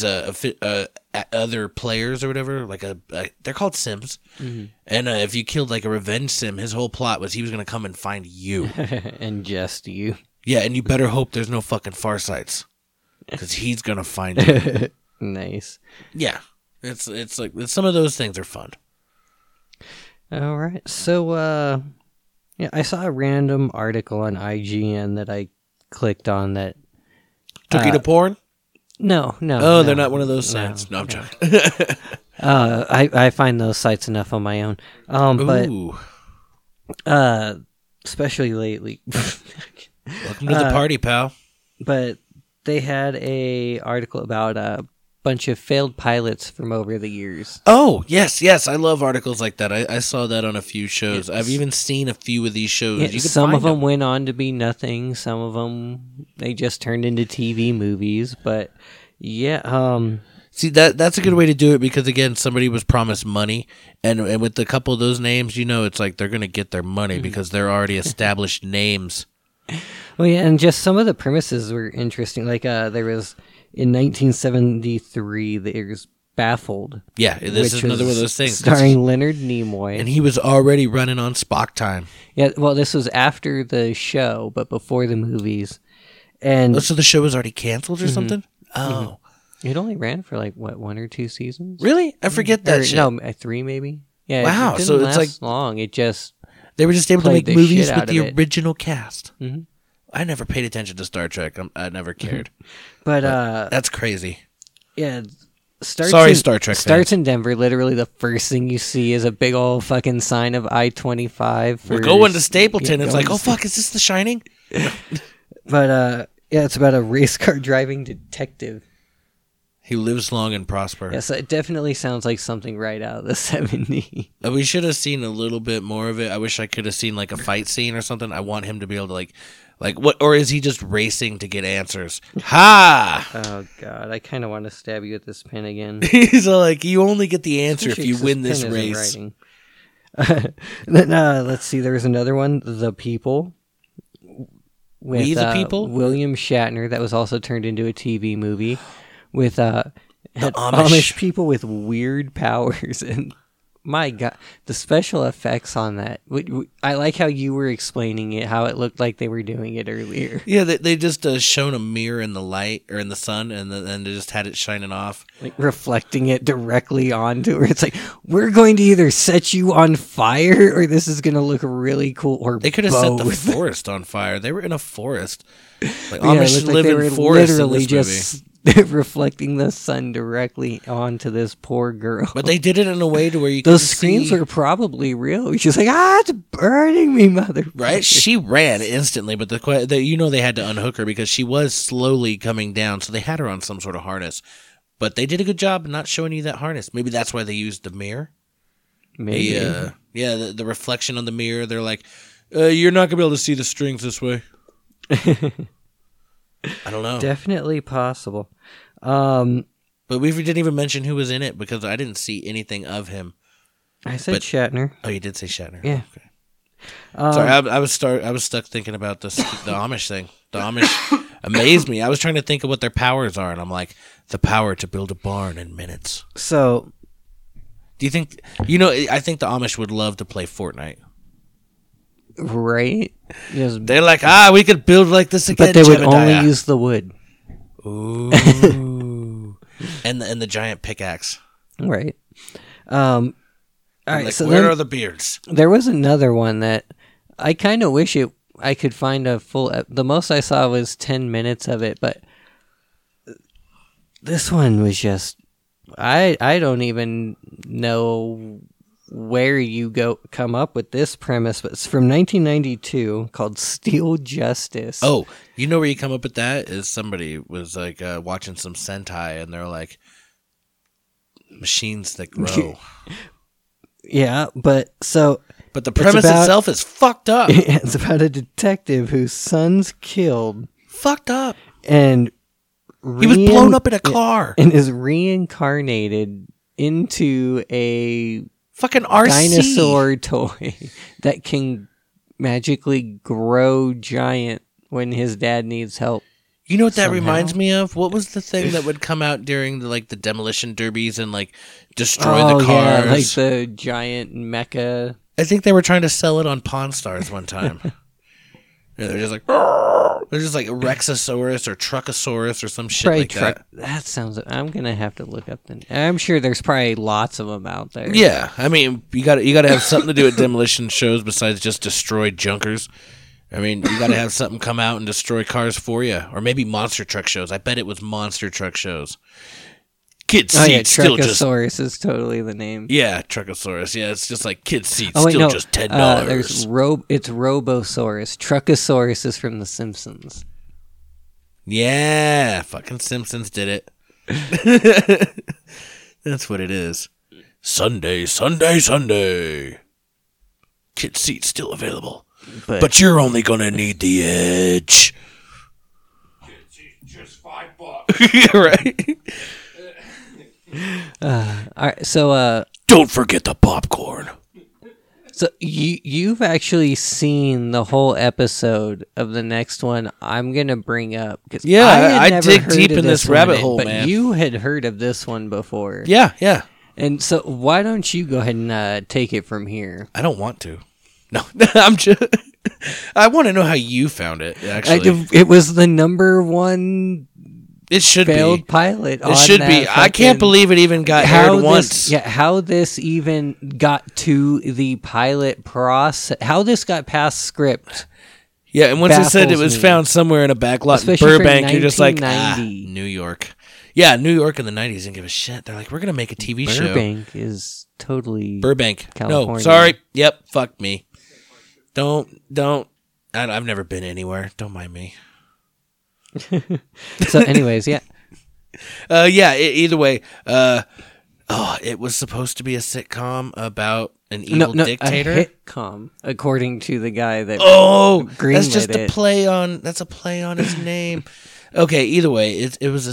B: other players or whatever, like they're called Sims.
A: Mm-hmm.
B: And if you killed like a revenge sim, his whole plot was he was gonna come and find you.
A: And just you.
B: Yeah, and you better hope there's no fucking Farsights. Because he's gonna find you.
A: Nice.
B: Yeah, it's like some of those things are fun.
A: All right. So, yeah, I saw a random article on IGN that I clicked on that.
B: Took you to porn?
A: No.
B: Oh, they're not one of those sites. No, I'm joking.
A: I find those sites enough on my own. But
B: Ooh,
A: especially lately.
B: welcome to the party, pal.
A: But they had a article about a bunch of failed pilots from over the years.
B: Oh, yes. I love articles like that. I saw that on a few shows. I've even seen a few of these shows.
A: Yeah,
B: You can
A: some
B: find
A: of them went on to be nothing. Some of them they just turned into TV movies. But yeah,
B: See, that's a good way to do it because, again, somebody was promised money. And with a couple of those names, it's like they're going to get their money because they're already established names.
A: well, yeah, and just some of the premises were interesting. Like there was in 1973, there's Baffled.
B: Yeah, this is
A: which
B: another one of
A: was
B: those things.
A: starring Leonard Nimoy.
B: And he was already running on Spock time.
A: Yeah, well, this was after the show, but before the movies. And
B: Oh, so the show was already canceled or something? Oh.
A: it only ran for like, what, 1 or 2 seasons?
B: Really? I forget that
A: Or,
B: shit.
A: no, 3 maybe. Yeah,
B: Wow,
A: it didn't
B: so it's
A: last
B: like-
A: long. It just
B: They were just able to
A: played
B: make
A: the
B: movies
A: shit
B: with
A: out
B: the
A: of it.
B: original cast.
A: Mhm.
B: I never paid attention to Star Trek. I never cared.
A: But
B: That's crazy.
A: yeah, starts
B: Sorry,
A: in,
B: Star Trek
A: starts in Denver. Literally, the first thing you see is a big old fucking sign of I-25.
B: We're going to Stapleton.
A: Yeah,
B: It's
A: going
B: like,
A: to
B: oh, fuck, is this The Shining?
A: But yeah, it's about a race car driving detective.
B: He lives long and prosper.
A: Yeah, so it definitely sounds like something right out of the 70s.
B: We should have seen a little bit more of it. I wish I could have seen like a fight scene or something. I want him to be able to like what, or is he just racing to get answers? Ha!
A: Oh god, I kind of want to stab you with this pen again.
B: He's like, you only get the answer if
A: Especially
B: you
A: 'cause
B: win this
A: pen isn't
B: race.
A: writing. Then let's see. There was another one, The People. With,
B: We the People?
A: William Shatner, that was also turned into a TV movie with had
B: Amish.
A: Amish people with weird powers, and my god, the special effects on that. I like how you were explaining it, how it looked like they were doing it earlier.
B: Yeah, they just shown a mirror in the light or in the sun, and then they just had it shining off.
A: Like reflecting it directly onto her. It's like, we're going to either set you on fire or this is going to look really cool, or
B: They could have set the
A: both.
B: forest on fire. They were in a forest. Like
A: Yeah, it
B: Amish
A: looked like
B: live
A: they
B: in
A: were
B: forests in
A: literally
B: this movie.
A: just reflecting the sun directly onto this poor girl.
B: But they did it in a way to where you
A: those
B: could
A: screams
B: see,
A: were probably real. She's like, it's burning me, mother.
B: right. She ran instantly, but they had to unhook her because she was slowly coming down. So they had her on some sort of harness. But they did a good job not showing you that harness. Maybe that's why they used the mirror.
A: Maybe.
B: The reflection on the mirror. They're like, you're not gonna be able to see the strings this way. I don't know.
A: Definitely possible.
B: But we didn't even mention who was in it because I didn't see anything of him.
A: I said
B: But-
A: Shatner.
B: Oh, you did say Shatner.
A: Yeah.
B: Okay. Sorry, I was stuck thinking about the Amish thing. The Amish amazed me. I was trying to think of what their powers are, and I'm like, the power to build a barn in minutes.
A: So,
B: Do you think? I think the Amish would love to play Fortnite.
A: right? Yes,
B: They're like, we could build like this again.
A: but they would
B: Jebediah."
A: only use the wood.
B: Ooh. and the giant pickaxe.
A: Right. All right,
B: Like,
A: so
B: where
A: then
B: are the beards?
A: there was another one that I kind of wish I could find a full. The most I saw was 10 minutes of it, but this one was just I don't even know where you come up with this premise, but it's from 1992 called Steel Justice.
B: Oh, you know where you come up with that is somebody was like watching some Sentai and they're like machines that grow.
A: Yeah, but
B: the premise itself is fucked up.
A: It's about a detective whose son's killed.
B: Fucked up.
A: And
B: he was blown up in a car
A: and is reincarnated into a
B: fucking RC
A: dinosaur toy that can magically grow giant when his dad needs help.
B: You know what that reminds me of? What was the thing that would come out during the demolition derbies and destroy the cars?
A: Yeah, like the giant mecha.
B: I think they were trying to sell it on Pawn Stars one time. They're just like a Rexosaurus or Truckosaurus or some shit
A: probably
B: that.
A: That sounds. I'm gonna have to look up I'm sure there's probably lots of them out there.
B: Yeah, I mean you got to have something to do with demolition shows besides just destroy junkers. I mean you got to have something come out and destroy cars for you, or maybe monster truck shows. I bet it was monster truck shows. Kid seats still just.
A: Truckosaurus is totally the name.
B: Yeah, Truckosaurus. Yeah, it's just like kid seats still just $10.
A: There's it's Robosaurus. Truckosaurus is from The Simpsons.
B: Yeah, fucking Simpsons did it. That's what it is. Sunday. Kid seats still available, but you're only gonna need the edge.
C: Kid seats just $5.
B: Right.
A: All right, so
B: don't forget the popcorn.
A: So you've actually seen the whole episode of the next one I'm gonna bring up because
B: I dig deep in this rabbit hole,
A: but
B: man.
A: You had heard of this one before,
B: yeah.
A: And so why don't you go ahead and take it from here?
B: I don't want to. No, I'm just. I want to know how you found it. Actually,
A: it was the number one.
B: It should
A: failed
B: be
A: pilot.
B: It should be. I can't believe it even got aired once.
A: Yeah, how this even got to the pilot process? How this got past script?
B: Yeah, and once it said it was found somewhere in a backlot in Burbank, you're just like, New York. Yeah, New York in the 90s didn't give a shit. They're like, we're gonna make a TV show.
A: Burbank is totally
B: California. No, sorry. Yep, fuck me. Don't. I've never been anywhere. Don't mind me.
A: So anyways, yeah.
B: Either way, it was supposed to be a sitcom about an evil dictator.
A: A hitcom, according to the guy that
B: that's just a play on his name. Okay, either way, it was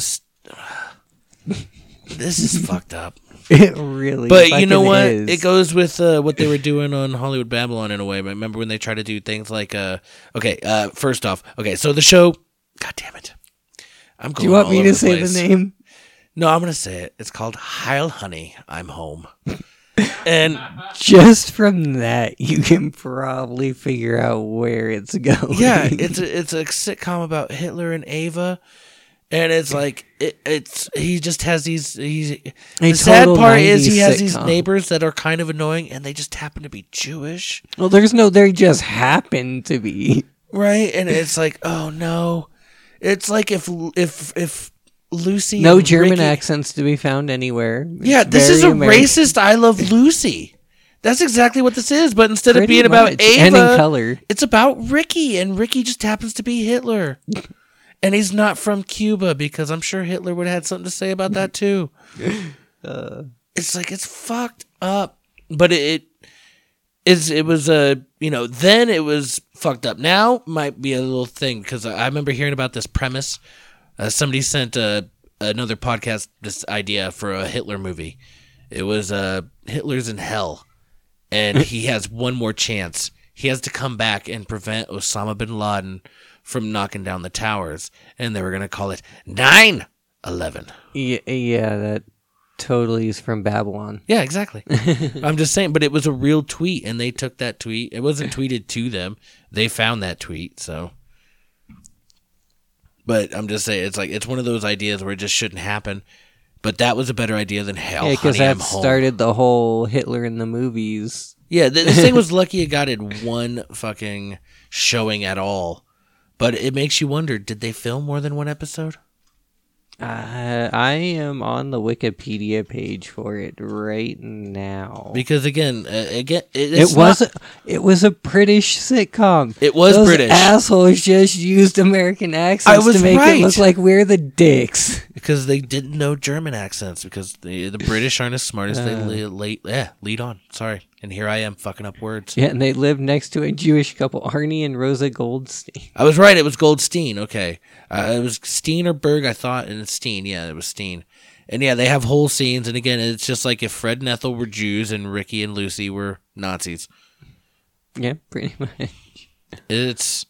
B: this is fucked up.
A: It really,
B: but you know what?
A: Is.
B: It goes with what they were doing on Hollywood Babylon in a way. But remember when they tried to do things like, first off, so the show. God damn it!
A: Do you want me to say the name?
B: No, I'm going to say it. It's called Heil Honey, I'm Home. And
A: just from that, you can probably figure out where it's going.
B: Yeah, it's a sitcom about Hitler and Ava, and it's like he just has these. The sad part is he has these neighbors that are kind of annoying, and they just happen to be Jewish.
A: Well, they just happen to be
B: right, and it's like, oh no. It's like if Lucy
A: no German accents to be found anywhere.
B: Yeah, this is a racist I Love Lucy. That's exactly what this is, but instead of being about Ava,
A: and in color.
B: It's about Ricky, and Ricky just happens to be Hitler. And he's not from Cuba, because I'm sure Hitler would have had something to say about that too. It's like, it's fucked up. But it was then it was fucked up. Now might be a little thing, because I remember hearing about this premise. Somebody sent another podcast this idea for a Hitler movie. It was Hitler's in hell, and he has one more chance. He has to come back and prevent Osama bin Laden from knocking down the towers, and they were going to call it 9/11.
A: Yeah, that totally is from Babylon.
B: Yeah, exactly. I'm just saying, but it was a real tweet, and they took that tweet. It wasn't tweeted to them. They found that tweet, so. But I'm just saying, it's one of those ideas where it just shouldn't happen. But that was a better idea than hell. Yeah, because that
A: started the whole Hitler in the movies.
B: Yeah, this thing was lucky it got in one fucking showing at all. But it makes you wonder, did they film more than one episode?
A: I am on the Wikipedia page for it right now.
B: Because again,
A: It was a British sitcom.
B: It was
A: Those
B: British.
A: assholes just used American accents
B: was
A: to make
B: right.
A: it look like we're the dicks.
B: because they didn't know German accents because the British aren't as smart as they lead on. Sorry, and here I am fucking up words.
A: Yeah, and they lived next to a Jewish couple, Arnie and Rosa Goldstein.
B: I was right. It was Goldstein. Okay, it was Steen or Berg, I thought, and it's Steen. Yeah, it was Steen. And yeah, they have whole scenes. And again, it's just like if Fred and Ethel were Jews and Ricky and Lucy were Nazis.
A: Yeah, pretty much.
B: It's,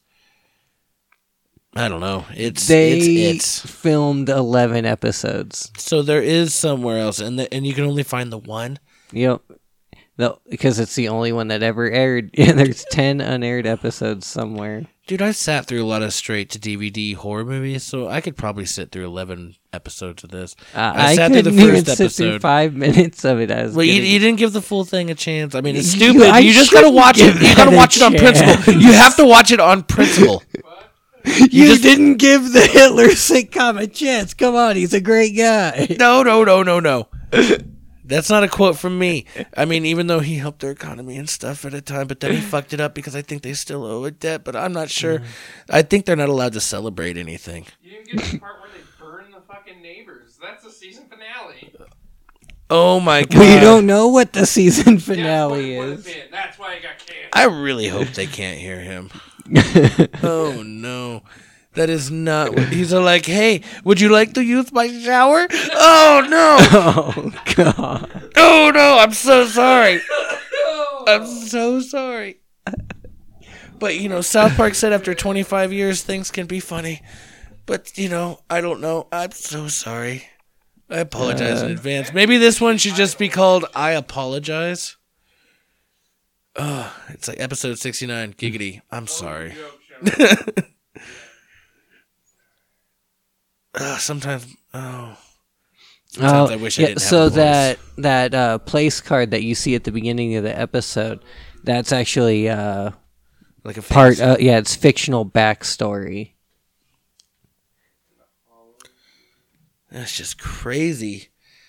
B: I don't know.
A: They filmed 11 episodes.
B: So there is somewhere else, and you can only find the one.
A: Yep. Because it's the only one that ever aired. And there's 10 unaired episodes somewhere.
B: Dude, I sat through a lot of straight to DVD horror movies, so I could probably sit through 11 episodes of this.
A: I sat through the first episode. Sit through 5 minutes of it.
B: Well, you didn't give the full thing a chance. I mean, it's stupid. You just gotta watch it. You gotta watch it on principle. You have to watch it on principle.
A: You just didn't give the Hitler sitcom a chance. Come on, he's a great guy.
B: No. That's not a quote from me. I mean, even though he helped their economy and stuff at a time, but then he fucked it up because I think they still owe a debt, but I'm not sure. I think they're not allowed to celebrate anything.
C: You didn't get to the part where they burn the fucking neighbors. That's the season finale.
B: Oh my god.
A: We don't know what the season finale is.
C: That's why it got canceled.
B: I really hope they can't hear him. Oh no. That is not what he's like, hey, would you like to use my shower? Oh no.
A: Oh god.
B: Oh no, I'm so sorry. I'm so sorry. But South Park said after 25 years things can be funny. But I don't know. I'm so sorry. I apologize in advance. Maybe this one should just be called I Apologize. It's like episode 69, Giggity. I'm sorry. Sometimes I wish I didn't have
A: so
B: a voice.
A: that place card that you see at the beginning of the episode, that's actually
B: Like a
A: part. It's fictional backstory.
B: That's just crazy.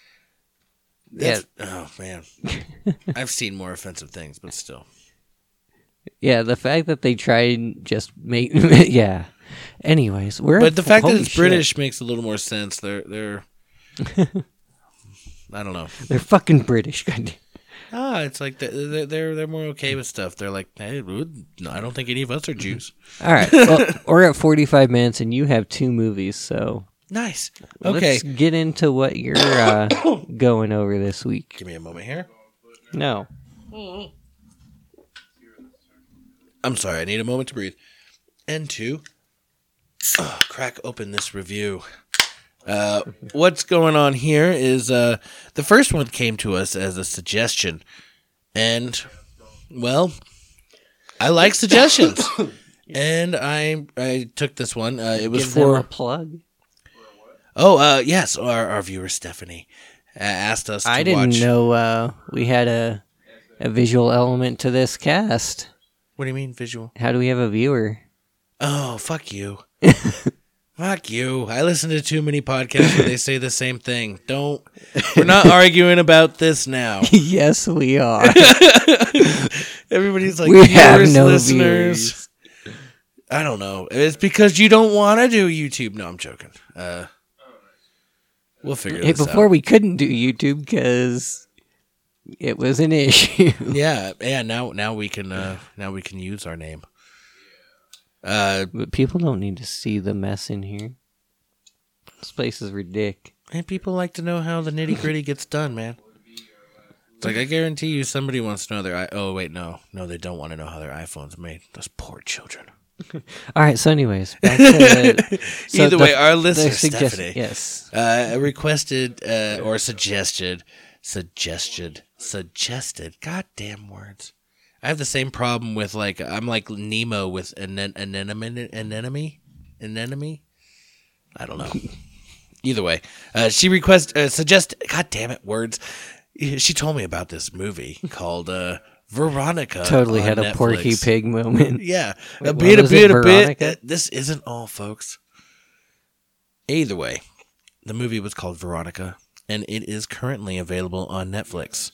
B: Oh man, I've seen more offensive things, but still.
A: Yeah, the fact that they try and just make yeah. Anyways,
B: but the fact that it's British makes a little more sense. They're I don't know.
A: They're fucking British.
B: It's like they're more okay with stuff. They're like, hey, I don't think any of us are Jews.
A: All right, well, we're at 45 minutes, and you have 2 movies, so
B: nice. Okay,
A: let's get into what you're going over this week.
B: Give me a moment here.
A: No.
B: I'm sorry. I need a moment to breathe. And to crack open this review. What's going on here is the first one came to us as a suggestion. And, well, I like suggestions. And I took this one. It was
A: Give
B: for
A: them a plug.
B: Oh, yes. Our viewer, Stephanie, asked us to watch.
A: I didn't know we had a visual element to this cast.
B: What do you mean, visual?
A: How do we have a viewer?
B: Oh, fuck you. Fuck you. I listen to too many podcasts where they say the same thing. We're not arguing about this now.
A: Yes, we are.
B: Everybody's like,
A: we have no
B: listeners. Viewers. I don't know. It's because you don't want to do YouTube. No, I'm joking. We'll figure this out.
A: Before we couldn't do YouTube because it was an issue.
B: Yeah. Now we can use our name.
A: But people don't need to see the mess in here. This place is ridiculous.
B: And people like to know how the nitty gritty gets done, man. It's like, I guarantee you somebody wants to know their oh wait, no, they don't want to know how their iPhone's made. Those poor children.
A: All right, so anyways, back to
B: either way, our listener Stephanie,
A: yes,
B: requested or suggested, goddamn words. I have the same problem with I'm like Nemo with anemone. I don't know. Either way, she suggested. God damn it, words. She told me about this movie called Veronica.
A: Totally had
B: Netflix.
A: A Porky Pig moment.
B: Yeah,
A: Wait,
B: a bit. This isn't all, folks. Either way, The movie was called Veronica, and it is currently available on Netflix.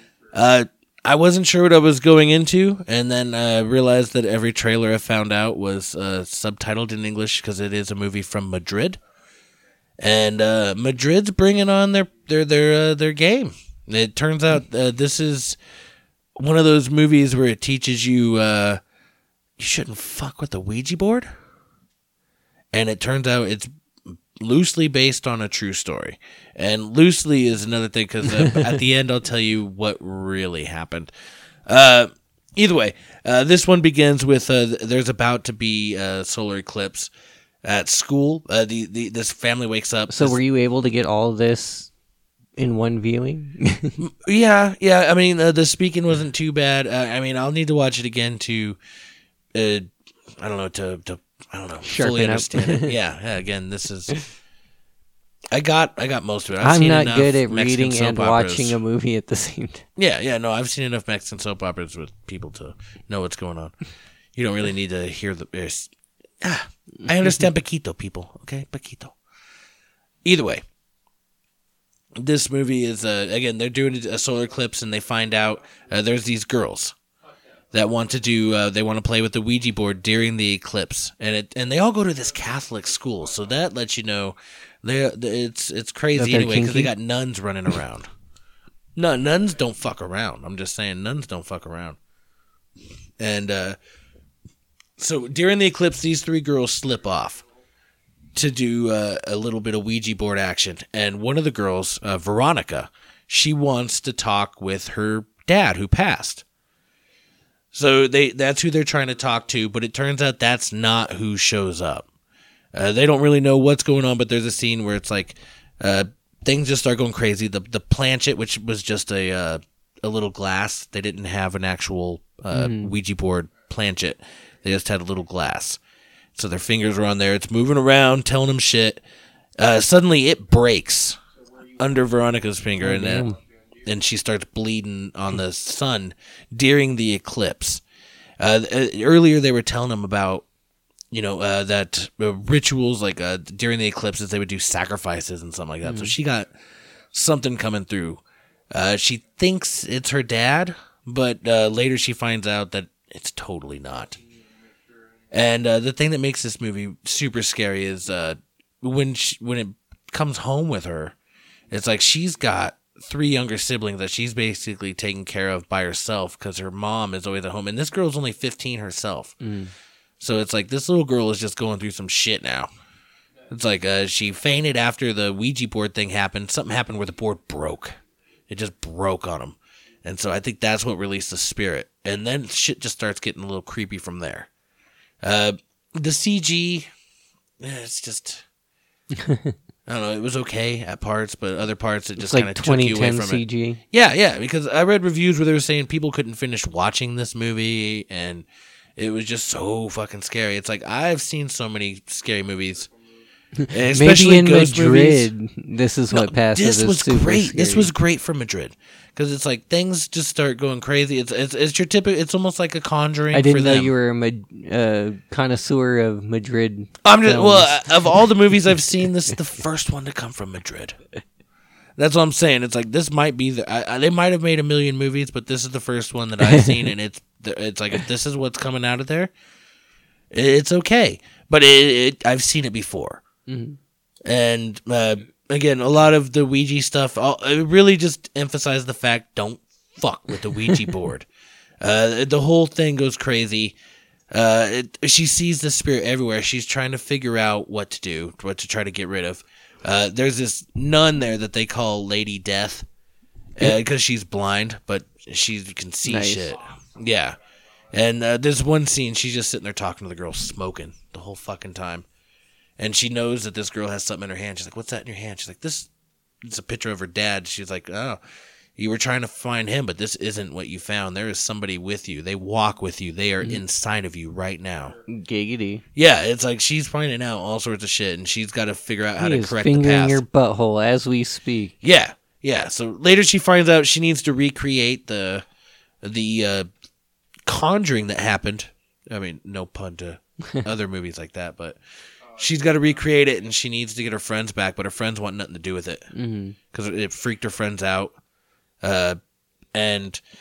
B: I wasn't sure what I was going into, and then I realized that every trailer I found out was subtitled in English because it is a movie from Madrid, and Madrid's bringing on their game. It turns out this is one of those movies where it teaches you you shouldn't fuck with the Ouija board, and it turns out it's loosely based on a true story. And loosely is another thing because at the end I'll tell you what really happened. Either way, this one begins with there's about to be a solar eclipse at school. This family wakes up.
A: So were you able to get all this in one viewing?
B: Yeah. I mean, the speaking wasn't too bad. I mean, I'll need to watch it again to I don't know, fully understand it. Yeah, again, this is... I got most of it.
A: I'm not good at reading and watching a movie at the same time.
B: Yeah, no, I've seen enough Mexican soap operas with people to know what's going on. You don't really need to hear the... I understand Paquito, people, okay? Paquito. Either way, this movie is, again, they're doing a solar eclipse, and they find out there's these girls that want to do, they want to play with the Ouija board during the eclipse, and they all go to this Catholic school, so that lets you know it's crazy anyway because they got nuns running around. No, nuns don't fuck around. I'm just saying, nuns don't fuck around. And so during the eclipse, these three girls slip off to do a little bit of Ouija board action, and one of the girls, Veronica, she wants to talk with her dad who passed. So that's who they're trying to talk to, but it turns out that's not who shows up. They don't really know what's going on, but there's a scene where it's like things just start going crazy. The planchet, which was just a little glass, they didn't have an actual Ouija board planchet. They just had a little glass. So their fingers are on there. It's moving around, telling them shit. Suddenly it breaks under Veronica's finger, and she starts bleeding on the sun during the eclipse. Earlier they were telling them about, that rituals like during the eclipses they would do sacrifices and something like that. So she got something coming through. She thinks it's her dad, but later she finds out that it's totally not. And the thing that makes this movie super scary is when it comes home with her, it's like she's got 3 younger siblings that she's basically taking care of by herself because her mom is always at home. And this girl's only 15 herself. So it's like this little girl is just going through some shit now. It's like she fainted after the Ouija board thing happened. Something happened where the board broke. It just broke on them. And so I think that's what released the spirit. And then shit just starts getting a little creepy from there. The CG, it's just... I don't know, it was okay at parts, but other parts it just kind of took you away from
A: CG.
B: it. Yeah, because I read reviews where they were saying people couldn't finish watching this movie, and it was just so fucking scary. It's like, I've seen so many scary movies.
A: Maybe in Madrid, this is what passes.
B: This was
A: super
B: great.
A: Scary.
B: This was great for Madrid because it's like things just start going crazy. It's your typical. It's almost like a Conjuring.
A: I didn't
B: for
A: know
B: them.
A: you were a connoisseur of Madrid.
B: I'm just
A: films.
B: of all the movies I've seen, this is the first one to come from Madrid. That's what I'm saying. It's like this might be they might have made a million movies, but this is the first one that I've seen, and it's like if this is what's coming out of there, it's okay. But I've seen it before. Mm-hmm. And again, a lot of the Ouija stuff, it really just emphasized the fact, don't fuck with the Ouija board. The whole thing goes crazy. She sees the spirit everywhere. She's trying to figure out what to do, what to try to get rid of. There's this nun there that they call Lady Death because she's blind, but she can see shit. Yeah. And there's one scene, she's just sitting there talking to the girl smoking the whole fucking time. And she knows that this girl has something in her hand. She's like, what's that in your hand? She's like, it's a picture of her dad. She's like, oh, you were trying to find him, but this isn't what you found. There is somebody with you. They walk with you. They are inside of you right now.
A: Giggity.
B: Yeah, it's like she's finding out all sorts of shit, and she's got to figure out how to correct the
A: fingering
B: path.
A: your butthole as we speak.
B: Yeah. So later she finds out she needs to recreate the Conjuring that happened. I mean, no pun to other movies like that, but she's got to recreate it, and she needs to get her friends back, but her friends want nothing to do with it because it freaked her friends out. And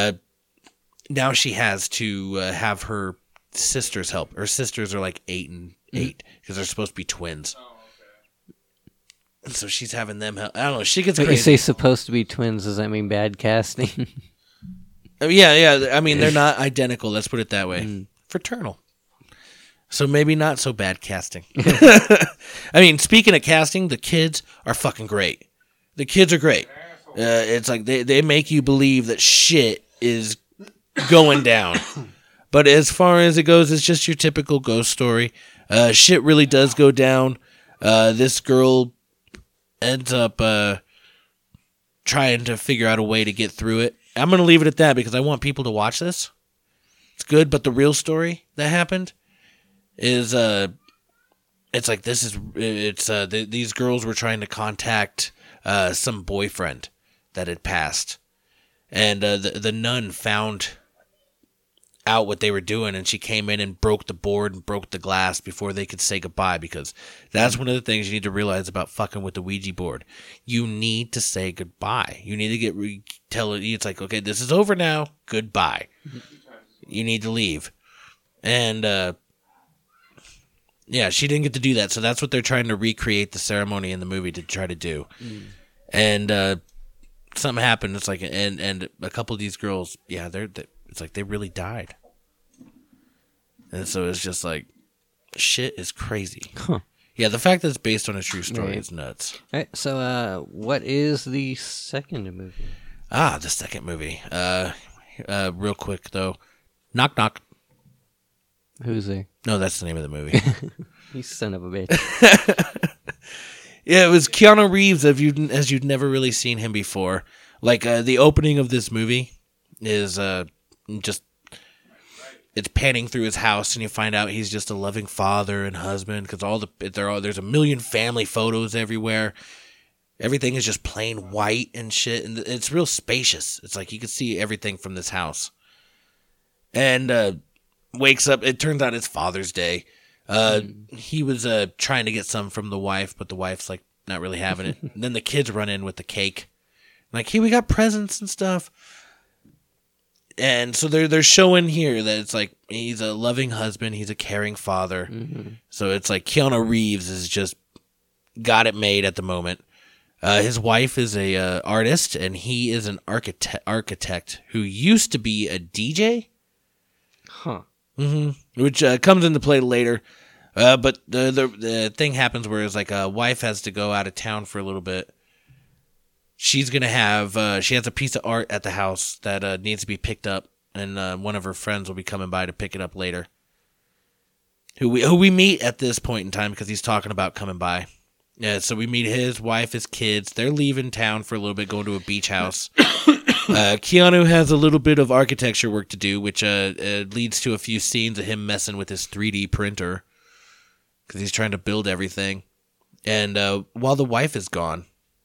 B: now she has to have her sisters help. Her sisters are like 8 and 8 because they're supposed to be twins.
C: Oh, okay.
B: And so she's having them help. I don't know. She gets
A: When you
B: crazy.
A: say supposed to be twins, does that mean bad casting?
B: Yeah. I mean, they're not identical. Let's put it that way. Fraternal. So maybe not so bad casting. I mean, speaking of casting, the kids are fucking great. The kids are great. It's like they make you believe that shit is going down. But as far as it goes, it's just your typical ghost story. Shit really does go down. This girl ends up trying to figure out a way to get through it. I'm going to leave it at that because I want people to watch this. It's good, but the real story that happened is it's like these girls were trying to contact some boyfriend that had passed, and the nun found out what they were doing, and she came in and broke the board and broke the glass before they could say goodbye, because that's one of the things you need to realize about fucking with the Ouija board. You need to say goodbye. You need to tell it. It's like, okay, this is over now. Goodbye. You need to leave. And yeah, she didn't get to do that, so that's what they're trying to recreate the ceremony in the movie to try to do. And something happened. It's like, and a couple of these girls, yeah, it's like they really died. And so it's just like, shit is crazy.
A: Huh.
B: Yeah, the fact that it's based on a true story
A: Right.
B: is nuts.
A: All right, so what is the second movie?
B: The second movie. Real quick though, Knock Knock.
A: Who's there?
B: No, that's the name of the movie.
A: You son of a bitch.
B: Yeah, it was Keanu Reeves as you'd never really seen him before. Like the opening of this movie is just it's panning through his house, and you find out he's just a loving father and husband because there's a million family photos everywhere. Everything is just plain white and shit, and it's real spacious. It's like you can see everything from this house. And wakes up. It turns out it's Father's Day. He was trying to get some from the wife, but the wife's like not really having it. And then the kids run in with the cake, like, "Hey, we got presents and stuff." And so they're showing here that it's like he's a loving husband, he's a caring father. So it's like Keanu Reeves is just got it made at the moment. His wife is a artist, and he is an architect who used to be a DJ.
A: Huh.
B: Which comes into play later. But the thing happens where it's like a wife has to go out of town for a little bit. She's going to have, she has a piece of art at the house that needs to be picked up, and one of her friends will be coming by to pick it up later. Who we meet at this point in time because he's talking about coming by. Yeah, so we meet his wife, his kids. They're leaving town for a little bit, going to a beach house. Keanu has a little bit of architecture work to do, which leads to a few scenes of him messing with his 3D printer because he's trying to build everything. And while the wife is gone,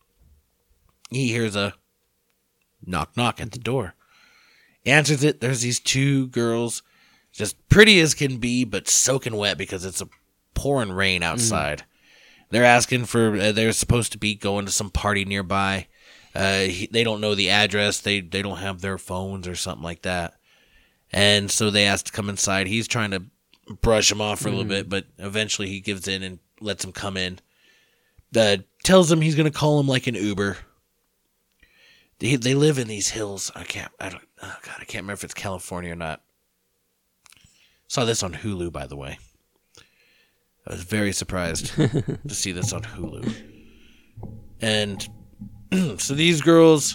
B: he hears a knock knock at the door. He answers it. There's these two girls, just pretty as can be, but soaking wet because it's a pouring rain outside. They're asking for. They're supposed to be going to some party nearby. They don't know the address. They don't have their phones or something like that. And so they ask to come inside. He's trying to brush them off for a little bit, but eventually he gives in and lets them come in. Tells them he's going to call him like an Uber. They live in these hills. I can't remember if it's California or not. Saw this on Hulu, by the way. I was very surprised to see this on Hulu. And so these girls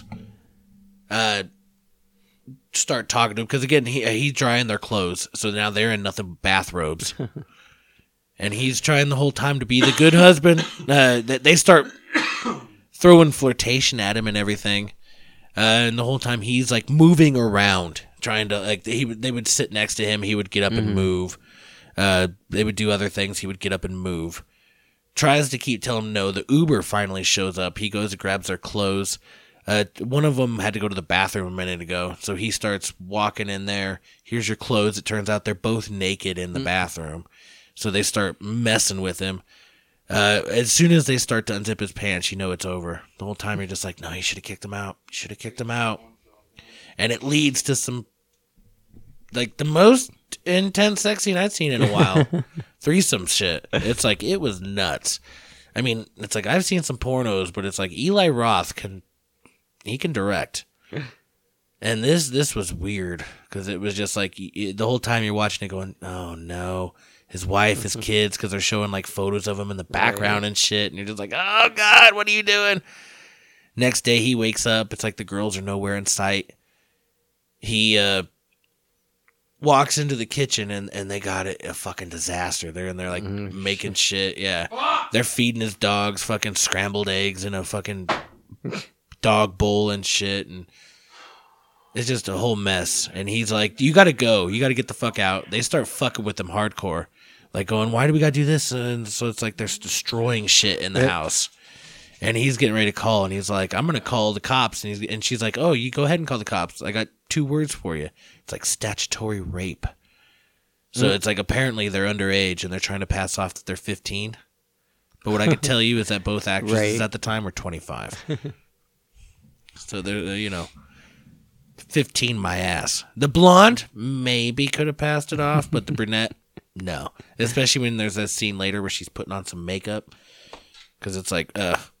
B: start talking to him because, again, he's drying their clothes. So now they're in nothing but bathrobes. And he's trying the whole time to be the good husband. They start throwing flirtation at him and everything. And the whole time he's like moving around, trying to, like, they would sit next to him. He would get up and move. They would do other things. He would get up and move. Tries to keep telling him no. The Uber finally shows up. He goes and grabs their clothes. One of them had to go to the bathroom a minute ago, so he starts walking in there. Here's your clothes. It turns out they're both naked in the bathroom. So they start messing with him. As soon as they start to unzip his pants, you know it's over. The whole time you're just like, no, you should have kicked him out. You should have kicked him out. And it leads to some, like, the most intense sex scene I've seen in a while. Threesome shit. It's like, it was nuts. I mean, it's like, I've seen some pornos, but it's like Eli Roth can direct. And this was weird, because it was just like, the whole time you're watching it going, oh no, his wife, his kids, because they're showing like photos of him in the background and shit, and you're just like, oh God, what are you doing? Next day he wakes up, it's like the girls are nowhere in sight. He walks into the kitchen, and they got a fucking disaster. They're in there like making shit, yeah. They're feeding his dogs fucking scrambled eggs in a fucking dog bowl and shit, and it's just a whole mess. And he's like, you gotta go. You gotta get the fuck out. They start fucking with him hardcore. Like going, why do we gotta do this? And so it's like they're destroying shit in the house. And he's getting ready to call. And he's like, I'm gonna call the cops. And she's like, oh, you go ahead and call the cops. I got 2 words for you. It's like statutory rape. So it's like apparently they're underage and they're trying to pass off that they're 15. But what I could tell you is that both actresses at the time were 25. So they're 15 my ass. The blonde maybe could have passed it off, but the brunette, no. Especially when there's that scene later where she's putting on some makeup. Because it's like,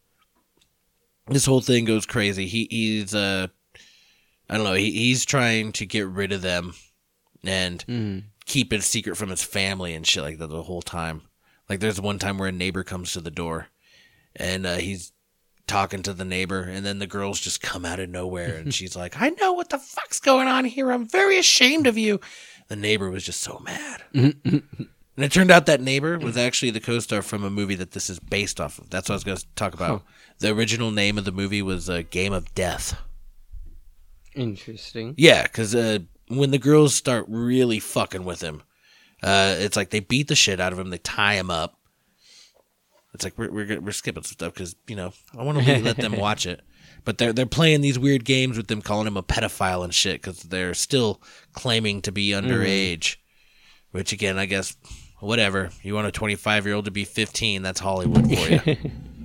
B: this whole thing goes crazy. He's I don't know, he's trying to get rid of them and keep it secret from his family and shit like that the whole time. Like there's one time where a neighbor comes to the door and he's talking to the neighbor, and then the girls just come out of nowhere, and she's like, I know what the fuck's going on here. I'm very ashamed of you. The neighbor was just so mad. And it turned out that neighbor was actually the co-star from a movie that this is based off of. That's what I was going to talk about. The original name of the movie was Game of Death.
A: Interesting.
B: Yeah, because when the girls start really fucking with him, it's like they beat the shit out of him. They tie him up. It's like we're skipping some stuff because I want to let them watch it, but they're playing these weird games with them, calling him a pedophile and shit because they're still claiming to be underage. Which again, I guess whatever. You want a 25-year-old to be 15? That's Hollywood for you.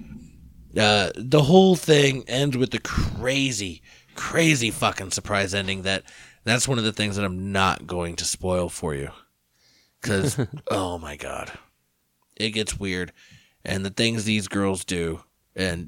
B: The whole thing ends with the crazy fucking surprise ending. That's one of the things that I'm not going to spoil for you because oh my God, it gets weird. And the things these girls do, and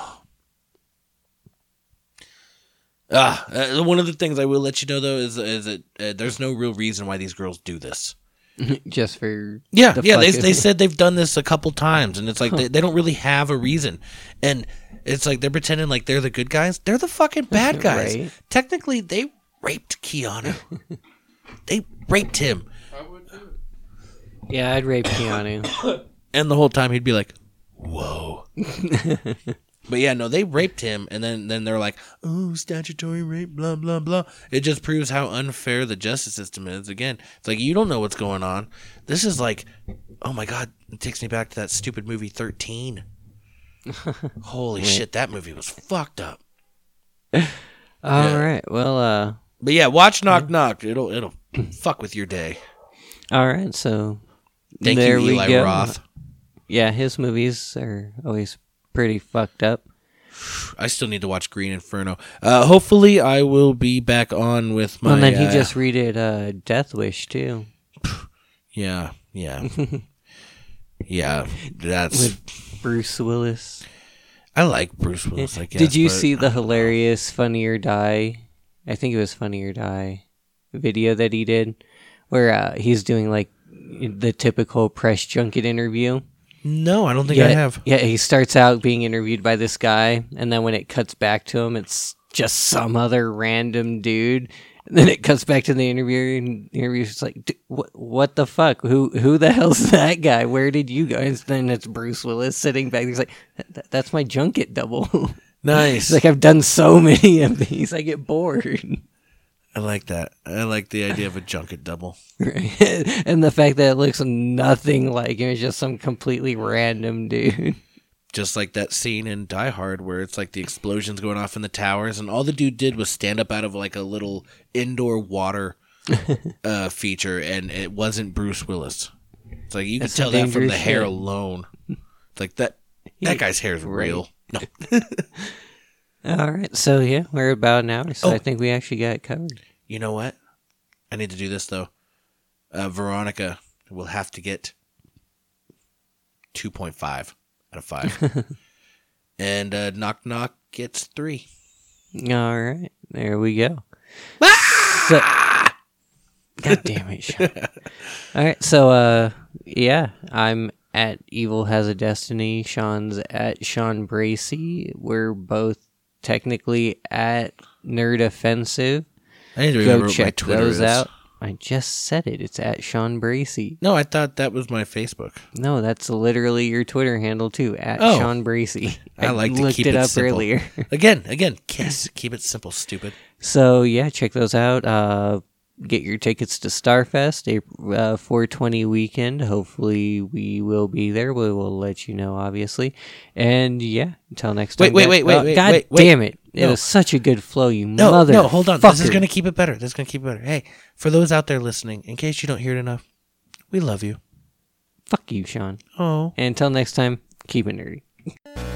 B: one of the things I will let you know though is that there's no real reason why these girls do this.
A: Just for
B: they said they've done this a couple times, and it's like they don't really have a reason, and it's like they're pretending like they're the good guys. They're the fucking bad guys. Right? Technically, they raped Keanu. They raped him.
C: I would too.
A: Yeah, I'd rape Keanu.
B: And the whole time he'd be like, whoa. But yeah, no, they raped him, and then they're like, oh, statutory rape, blah, blah, blah. It just proves how unfair the justice system is. Again, it's like, you don't know what's going on. This is like, oh my God, it takes me back to that stupid movie 13. Holy shit, that movie was fucked up.
A: All right, well,
B: But yeah, watch Knock Knock. It'll fuck with your day.
A: All right, so
B: Thank
A: there
B: you, Eli
A: we go.
B: Roth.
A: Yeah, his movies are always pretty fucked up.
B: I still need to watch Green Inferno. Hopefully, I will be back on with my...
A: And then he just redid Death Wish, too.
B: Yeah. Yeah, that's...
A: With Bruce Willis.
B: I like Bruce Willis, I guess.
A: Did you see the hilarious Funny or Die? I think it was Funny or Die video that he did, where he's doing, like, the typical press junket interview.
B: No, I don't think I have.
A: Yeah, he starts out being interviewed by this guy, and then when it cuts back to him, it's just some other random dude. And then it cuts back to the interviewer, and the interviewer's like, what the fuck? Who the hell's that guy? Where did you go? And then it's Bruce Willis sitting back. He's like, that's my junket double.
B: Nice.
A: He's like, I've done so many of these, I get bored.
B: I like that. I like the idea of a junket double.
A: Right. And the fact that it looks nothing like him. It's just some completely random dude.
B: Just like that scene in Die Hard where it's like the explosions going off in the towers, and all the dude did was stand up out of like a little indoor water feature, and it wasn't Bruce Willis. It's like you can
A: That's
B: tell
A: some
B: that from the
A: dangerous
B: hair
A: shit.
B: alone. It's like that guy's hair is
A: Right.
B: real. No.
A: All right. So, yeah, we're about an hour. So
B: Oh.
A: I think we actually got it covered.
B: You know what? I need to do this, though. Veronica will have to get 2.5 out of 5. And Knock Knock gets 3.
A: All right. There we go. So, God damn it, Sean. All right. So, yeah, I'm at Evil Has a Destiny. Sean's at Sean Bracey. We're both technically at Nerd Offensive.
B: I need to
A: Go
B: remember what my
A: check
B: Twitter
A: those
B: is.
A: out. I just said it. It's at Sean Bracey.
B: No, I thought that was my Facebook.
A: No, that's literally your Twitter handle too. At
B: Oh.
A: Sean Bracey.
B: I like to
A: looked
B: keep
A: it
B: it
A: up
B: simple.
A: earlier.
B: Again, kiss. Keep it simple, stupid.
A: So yeah, check those out. Get your tickets to Starfest, April 420 weekend. Hopefully we will be there. We will let you know, obviously. And yeah, until next time.
B: Wait,
A: God damn it! It
B: No.
A: was such a good flow, you
B: No,
A: mother.
B: hold on. This is going to keep it better. Hey, for those out there listening, in case you don't hear it enough, we love you.
A: Fuck you, Sean.
B: Oh.
A: And until next time, keep it nerdy.